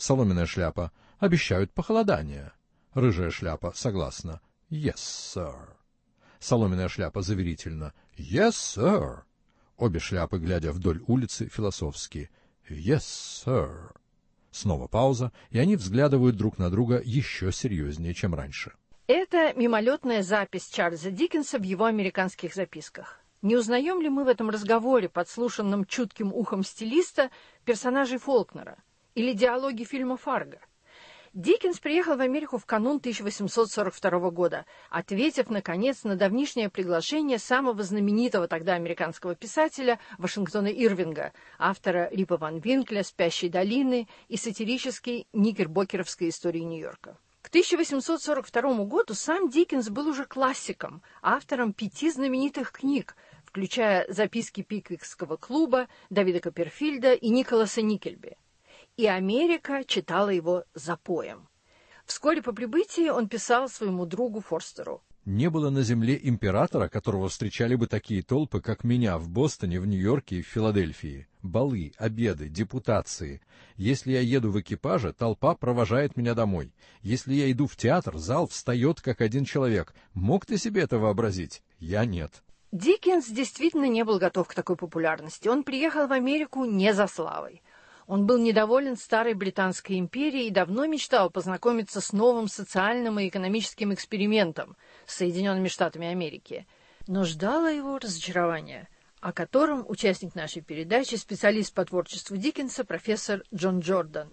Соломенная шляпа. Обещают похолодание. Рыжая шляпа. Согласно. Yes, sir. Соломенная шляпа заверительно. Yes, sir. Обе шляпы, глядя вдоль улицы, философски. Yes, sir. Снова пауза, и они взглядывают друг на друга еще серьезнее, чем раньше. Это мимолетная запись Чарльза Диккенса в его американских записках. Не узнаем ли мы в этом разговоре, подслушанном чутким ухом стилиста, персонажей Фолкнера или диалоги фильма «Фарго»? Диккенс приехал в Америку в канун тысяча восемьсот сорок второго года, ответив, наконец, на давнишнее приглашение самого знаменитого тогда американского писателя Вашингтона Ирвинга, автора Рипа ван Винкля, «Спящей долины» и сатирической никербокеровской истории Нью-Йорка. К тысяча восемьсот сорок второму году сам Диккенс был уже классиком, автором пяти знаменитых книг, включая записки Пиквикского клуба, Давида Копперфильда и Николаса Никльби. И Америка читала его запоем. Вскоре по прибытии он писал своему другу Форстеру: «Не было на земле императора, которого встречали бы такие толпы, как меня в Бостоне, в Нью-Йорке и в Филадельфии. Балы, обеды, депутации. Если я еду в экипаже, толпа провожает меня домой. Если я иду в театр, зал встает, как один человек. Мог ты себе это вообразить? Я нет». Диккенс действительно не был готов к такой популярности. Он приехал в Америку не за славой. Он был недоволен старой Британской империей и давно мечтал познакомиться с новым социальным и экономическим экспериментом с Соединенными Штатами Америки. Но ждало его разочарование, о котором участник нашей передачи, специалист по творчеству Диккенса, профессор Джон Джордан.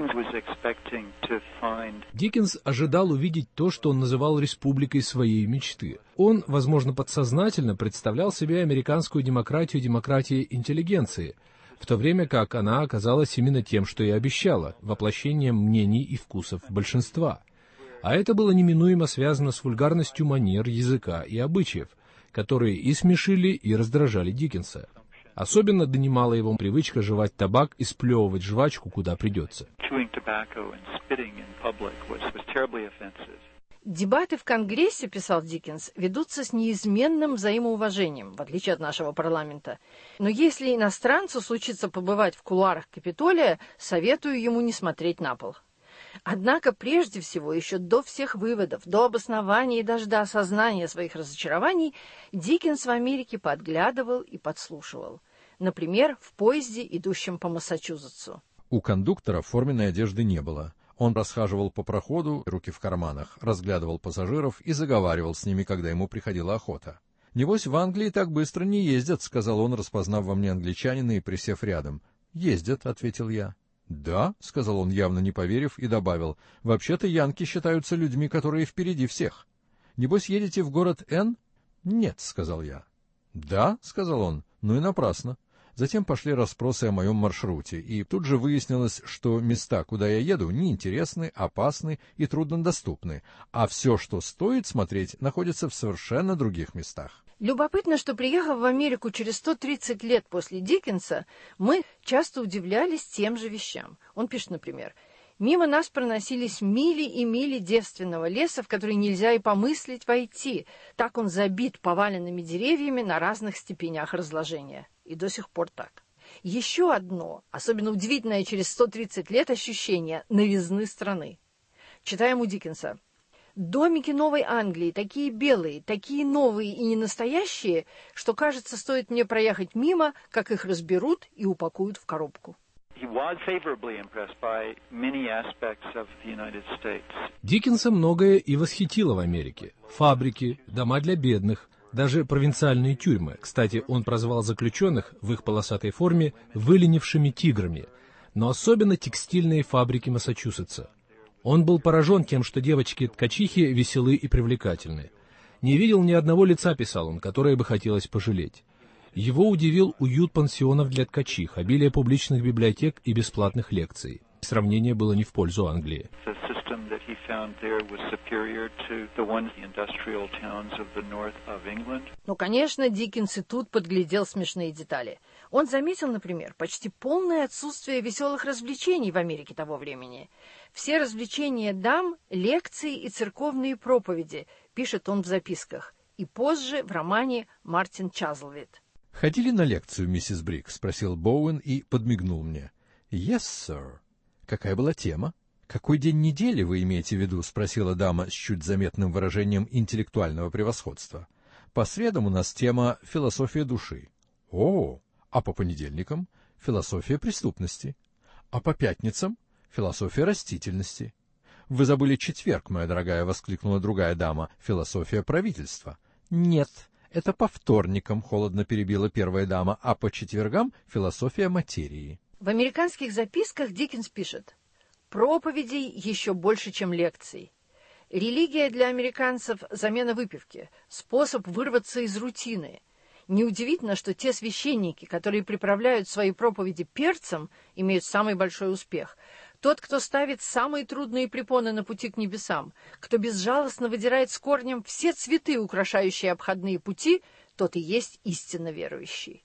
Диккенс ожидал увидеть то, что он называл республикой своей мечты. Он, возможно, подсознательно представлял себе американскую демократию демократией интеллигенции, в то время как она оказалась именно тем, что и обещала, воплощением мнений и вкусов большинства. А это было неминуемо связано с вульгарностью манер, языка и обычаев, которые и смешили, и раздражали Диккенса. Особенно донимала его привычка жевать табак и сплевывать жвачку, куда придется. Дебаты в Конгрессе, писал Диккенс, ведутся с неизменным взаимоуважением, в отличие от нашего парламента. Но если иностранцу случится побывать в кулуарах Капитолия, советую ему не смотреть на пол. Однако, прежде всего, еще до всех выводов, до обоснования и даже до осознания своих разочарований, Диккенс в Америке подглядывал и подслушивал. Например, в поезде, идущем по Массачусетсу. У кондуктора форменной одежды не было. Он расхаживал по проходу, руки в карманах, разглядывал пассажиров и заговаривал с ними, когда ему приходила охота. «Небось, в Англии так быстро не ездят», — сказал он, распознав во мне англичанина и присев рядом. «Ездят», — ответил я. «Да», — сказал он, явно не поверив, и добавил, «вообще-то янки считаются людьми, которые впереди всех. Небось, едете в город Н?» «Нет», — сказал я. «Да», — сказал он, — «ну и напрасно». Затем пошли расспросы о моем маршруте, и тут же выяснилось, что места, куда я еду, неинтересны, опасны и труднодоступны, а все, что стоит смотреть, находится в совершенно других местах. Любопытно, что, приехав в Америку через сто тридцать лет после Диккенса, мы часто удивлялись тем же вещам. Он пишет, например: «Мимо нас проносились мили и мили девственного леса, в который нельзя и помыслить войти. Так он забит поваленными деревьями на разных степенях разложения». И до сих пор так. Еще одно, особенно удивительное через сто тридцать лет, ощущение новизны страны. Читаем у Диккенса: «Домики Новой Англии такие белые, такие новые и ненастоящие, что, кажется, стоит мне проехать мимо, как их разберут и упакуют в коробку». Диккенса многое и восхитило в Америке. Фабрики, дома для бедных, даже провинциальные тюрьмы. Кстати, он прозвал заключенных в их полосатой форме выленившими тиграми, но особенно текстильные фабрики Массачусетса. Он был поражен тем, что девочки-ткачихи веселы и привлекательны. «Не видел ни одного лица», — писал он, — «которое бы хотелось пожалеть». Его удивил уют пансионов для ткачих, обилие публичных библиотек и бесплатных лекций. Сравнение было не в пользу Англии. Ну, конечно, Диккенс и тут подглядел смешные детали. Он заметил, например, почти полное отсутствие веселых развлечений в Америке того времени. Все развлечения дам, лекции и церковные проповеди, пишет он в записках, и позже в романе «Мартин Чазлвид». «Ходили на лекцию, миссис Брик?» — спросил Боуэн и подмигнул мне. «Yes, sir». Какая была тема? «Какой день недели вы имеете в виду?» — спросила дама с чуть заметным выражением интеллектуального превосходства. «По средам у нас тема «Философия души». О, а по понедельникам — «Философия преступности». А по пятницам — «Философия растительности». «Вы забыли четверг, моя дорогая», — воскликнула другая дама, — «философия правительства». «Нет, это по вторникам», — холодно перебила первая дама, «а по четвергам — философия материи». В американских записках Диккенс пишет: «Проповедей еще больше, чем лекций. Религия для американцев – замена выпивки, способ вырваться из рутины. Неудивительно, что те священники, которые приправляют свои проповеди перцем, имеют самый большой успех. Тот, кто ставит самые трудные препоны на пути к небесам, кто безжалостно выдирает с корнем все цветы, украшающие обходные пути, тот и есть истинно верующий».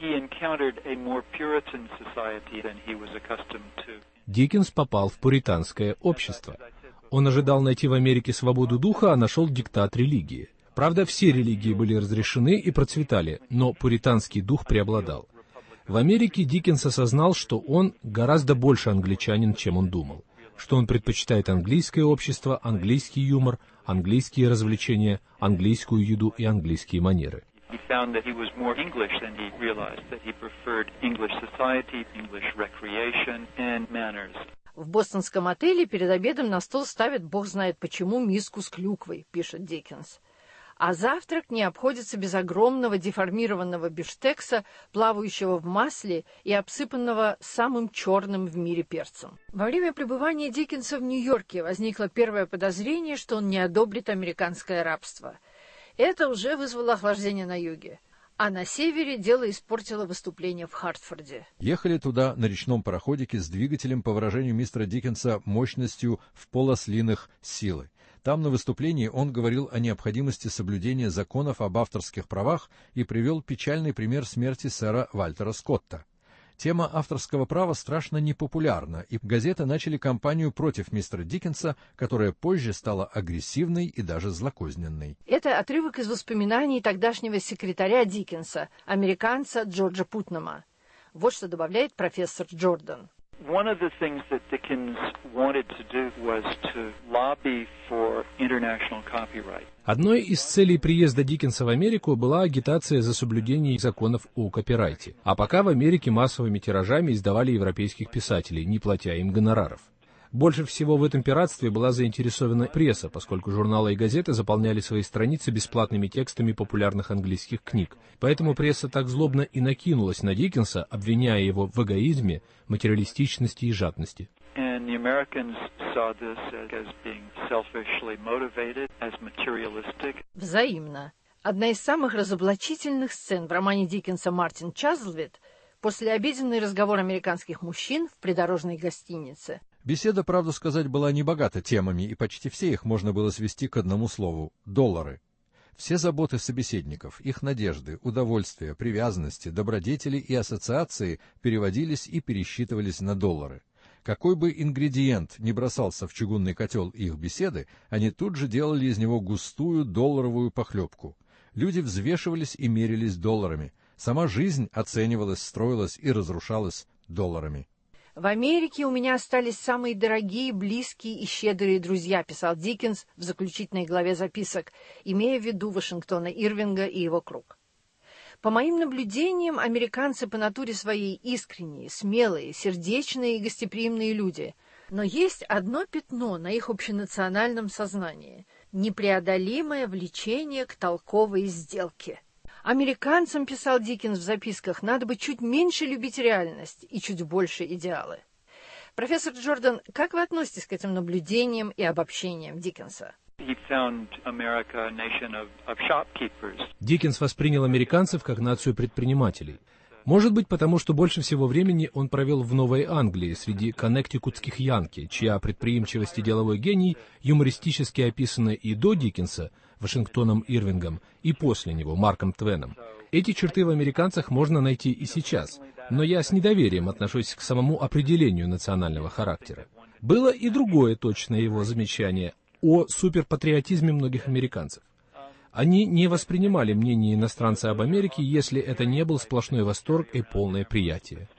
Диккенс попал в пуританское общество. Он ожидал найти в Америке свободу духа, а нашел диктат религии. Правда, все религии были разрешены и процветали, но пуританский дух преобладал. В Америке Диккенс осознал, что он гораздо больше англичанин, чем он думал, что он предпочитает английское общество, английский юмор, английские развлечения, английскую еду и английские манеры. He found that he was more English than he realized, that he preferred English society, English recreation and manners. В бостонском отеле перед обедом на стол ставят, бог знает почему, миску с клюквой, пишет Диккенс. А завтрак не обходится без огромного деформированного бифштекса, плавающего в масле и обсыпанного самым черным в мире перцем. Во время пребывания Диккенса в Нью-Йорке возникло первое подозрение, что он не одобрит американское рабство. Это уже вызвало охлаждение на юге. А на севере дело испортило выступление в Хартфорде. Ехали туда на речном пароходике с двигателем, по выражению мистера Диккенса, мощностью в полослиных силы. Там на выступлении он говорил о необходимости соблюдения законов об авторских правах и привел печальный пример смерти сэра Вальтера Скотта. Тема авторского права страшно непопулярна, и газеты начали кампанию против мистера Диккенса, которая позже стала агрессивной и даже злокозненной. Это отрывок из воспоминаний тогдашнего секретаря Диккенса, американца Джорджа Путнама. Вот что добавляет профессор Джордан. One of the things that Dickens wanted to do was to lobby for international copyright. Одной из целей приезда Диккенса в Америку была агитация за соблюдение законов о копирайте. А пока в Америке массовыми тиражами издавали европейских писателей, не платя им гонораров. Больше всего в этом пиратстве была заинтересована пресса, поскольку журналы и газеты заполняли свои страницы бесплатными текстами популярных английских книг. Поэтому пресса так злобно и накинулась на Диккенса, обвиняя его в эгоизме, материалистичности и жадности. Взаимно. Одна из самых разоблачительных сцен в романе Диккенса «Мартин Чазлвид» — послеобеденный разговор американских мужчин в придорожной гостинице. Беседа, правду сказать, была небогата темами, и почти все их можно было свести к одному слову — доллары. Все заботы собеседников, их надежды, удовольствия, привязанности, добродетели и ассоциации переводились и пересчитывались на доллары. Какой бы ингредиент ни бросался в чугунный котел их беседы, они тут же делали из него густую долларовую похлебку. Люди взвешивались и мерились долларами. Сама жизнь оценивалась, строилась и разрушалась долларами. «В Америке у меня остались самые дорогие, близкие и щедрые друзья», писал Диккенс в заключительной главе записок, имея в виду Вашингтона Ирвинга и его круг. По моим наблюдениям, американцы по натуре своей искренние, смелые, сердечные и гостеприимные люди. Но есть одно пятно на их общенациональном сознании – непреодолимое влечение к толковой сделке. Американцам, писал Диккенс в записках, надо бы чуть меньше любить реальность и чуть больше идеалы. Профессор Джордан, как вы относитесь к этим наблюдениям и обобщениям Диккенса? Диккенс воспринял американцев как нацию предпринимателей. Может быть, потому что больше всего времени он провел в Новой Англии среди коннектикутских янки, чья предприимчивость и деловой гений юмористически описаны и до Диккенса, Вашингтоном Ирвингом, и после него, Марком Твеном. Эти черты в американцах можно найти и сейчас, но я с недоверием отношусь к самому определению национального характера. Было и другое точное его замечание о суперпатриотизме многих американцев. Они не воспринимали мнение иностранца об Америке, если это не был сплошной восторг и полное приятие.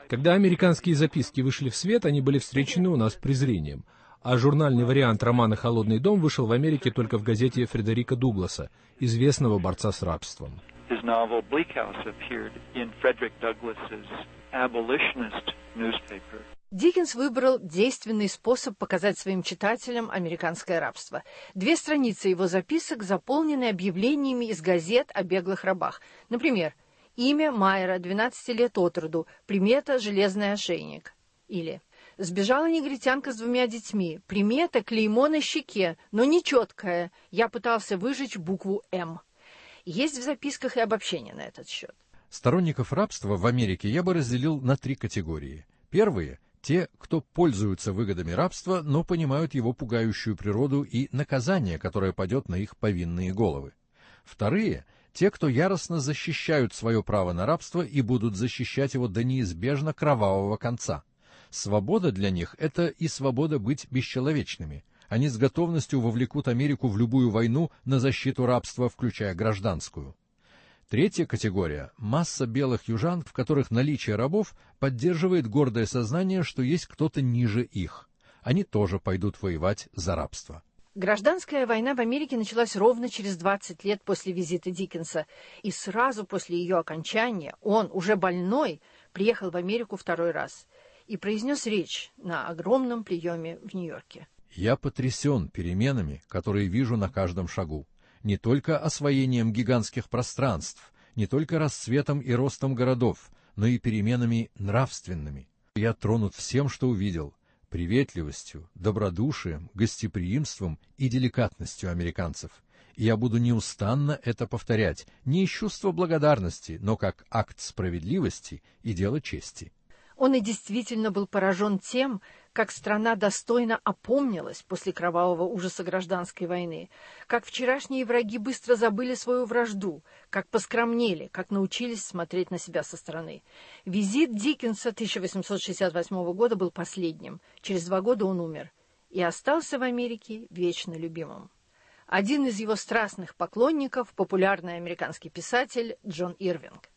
Когда американские записки вышли в свет, они были встречены у нас презрением. А журнальный вариант романа «Холодный дом» вышел в Америке только в газете Фредерика Дугласа, известного борца с рабством. His novel Bleak House appeared in Frederick Douglass's abolitionist newspaper. Диккенс выбрал действенный способ показать своим читателям американское рабство. Две страницы его записок заполнены объявлениями из газет о беглых рабах. Например, имя Майера, двенадцати лет от роду, примета «железный ошейник». Или «Сбежала негритянка с двумя детьми, примета клеймо на щеке, но нечеткая, я пытался выжечь букву «М». Есть в записках и обобщение на этот счет. Сторонников рабства в Америке я бы разделил на три категории. Первые – те, кто пользуются выгодами рабства, но понимают его пугающую природу и наказание, которое падет на их повинные головы. Вторые – те, кто яростно защищают свое право на рабство и будут защищать его до неизбежно кровавого конца. Свобода для них – это и свобода быть бесчеловечными. Они с готовностью вовлекут Америку в любую войну на защиту рабства, включая гражданскую. Третья категория – масса белых южан, в которых наличие рабов поддерживает гордое сознание, что есть кто-то ниже их. Они тоже пойдут воевать за рабство. Гражданская война в Америке началась ровно через двадцать лет после визита Диккенса, и сразу после ее окончания он, уже больной, приехал в Америку второй раз и произнес речь на огромном приеме в Нью-Йорке. «Я потрясен переменами, которые вижу на каждом шагу. Не только освоением гигантских пространств, не только расцветом и ростом городов, но и переменами нравственными. Я тронут всем, что увидел, приветливостью, добродушием, гостеприимством и деликатностью американцев. И я буду неустанно это повторять, не из чувства благодарности, но как акт справедливости и дело чести». Он и действительно был поражен тем, как страна достойно опомнилась после кровавого ужаса гражданской войны, как вчерашние враги быстро забыли свою вражду, как поскромнели, как научились смотреть на себя со стороны. Визит Диккенса тысяча восемьсот шестьдесят восьмого года был последним. Через два года он умер и остался в Америке вечно любимым. Один из его страстных поклонников – популярный американский писатель Джон Ирвинг.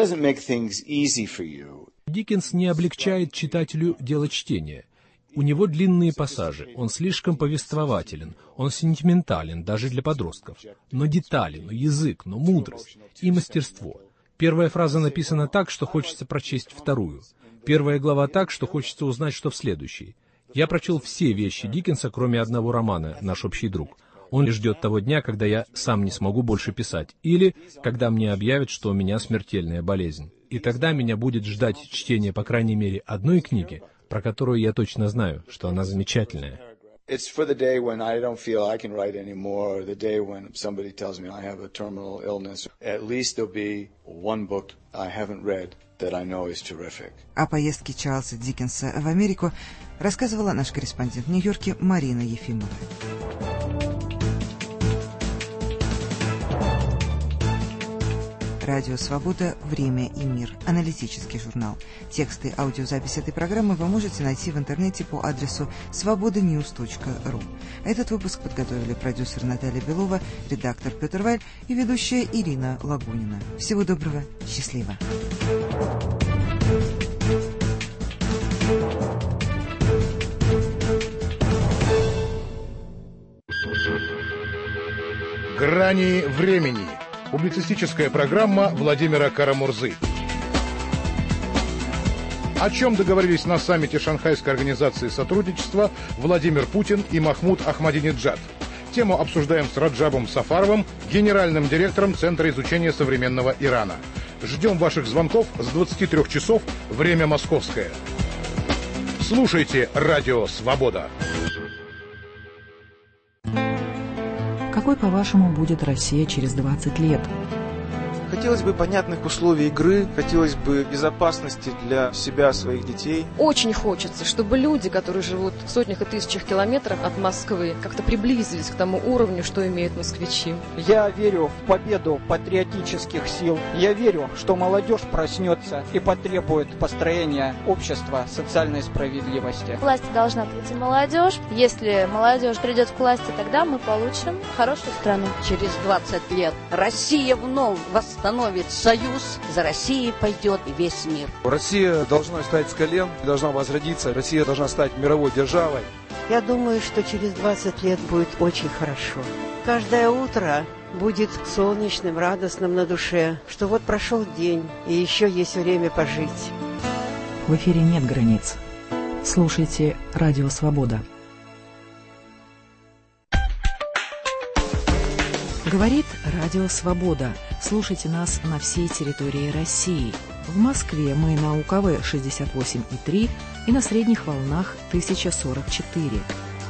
Диккенс не облегчает читателю дело чтения. У него длинные пассажи, он слишком повествователен, он сентиментален даже для подростков. Но детали, но язык, но мудрость и мастерство. Первая фраза написана так, что хочется прочесть вторую. Первая глава так, что хочется узнать, что в следующей. Я прочел все вещи Диккенса, кроме одного романа «Наш общий друг». Он ждет того дня, когда я сам не смогу больше писать, или когда мне объявят, что у меня смертельная болезнь. И тогда меня будет ждать чтение, по крайней мере, одной книги, про которую я точно знаю, что она замечательная. О поездке Чарльза Диккенса в Америку рассказывала наш корреспондент в Нью-Йорке Марина Ефимова. Радио «Свобода. Время и мир». Аналитический журнал. Тексты, аудиозапись этой программы вы можете найти в интернете по адресу свобода ньюс точка ру. Этот выпуск подготовили продюсер Наталья Белова, редактор Петр Валь и ведущая Ирина Лагунина. Всего доброго. Счастливо. Грани времени. Публицистическая программа Владимира Карамурзы. О чем договорились на саммите Шанхайской организации сотрудничества Владимир Путин и Махмуд Ахмадинеджад. Тему обсуждаем с Раджабом Сафаровым, генеральным директором Центра изучения современного Ирана. Ждем ваших звонков с двадцати трёх часов, время московское. Слушайте Радио Свобода. Какой, по-вашему, будет Россия через двадцать лет? Хотелось бы понятных условий игры, хотелось бы безопасности для себя, своих детей. Очень хочется, чтобы люди, которые живут в сотнях и тысячах километров от Москвы, как-то приблизились к тому уровню, что имеют москвичи. Я верю в победу патриотических сил. Я верю, что молодежь проснется и потребует построения общества социальной справедливости. К власти должна прийти молодежь. Если молодежь придет к власти, тогда мы получим хорошую страну. Через двадцать лет Россия вновь восстанет восстановит союз, за Россией пойдет весь мир. Россия должна встать с колен, должна возродиться, Россия должна стать мировой державой. Я думаю, что через двадцать лет будет очень хорошо. Каждое утро будет солнечным, радостным на душе, что вот прошел день, и еще есть время пожить. В эфире нет границ. Слушайте «Радио Свобода». Говорит «Радио Свобода». Слушайте нас на всей территории России. В Москве мы на У К В шестьдесят восемь и три и на средних волнах тысяча сорок четыре.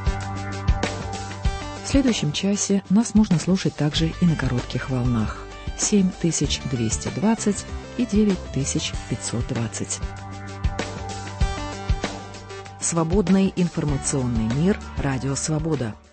В следующем часе нас можно слушать также и на коротких волнах семь тысяч двести двадцать и девять тысяч пятьсот двадцать. Свободный информационный мир. Радио Свобода.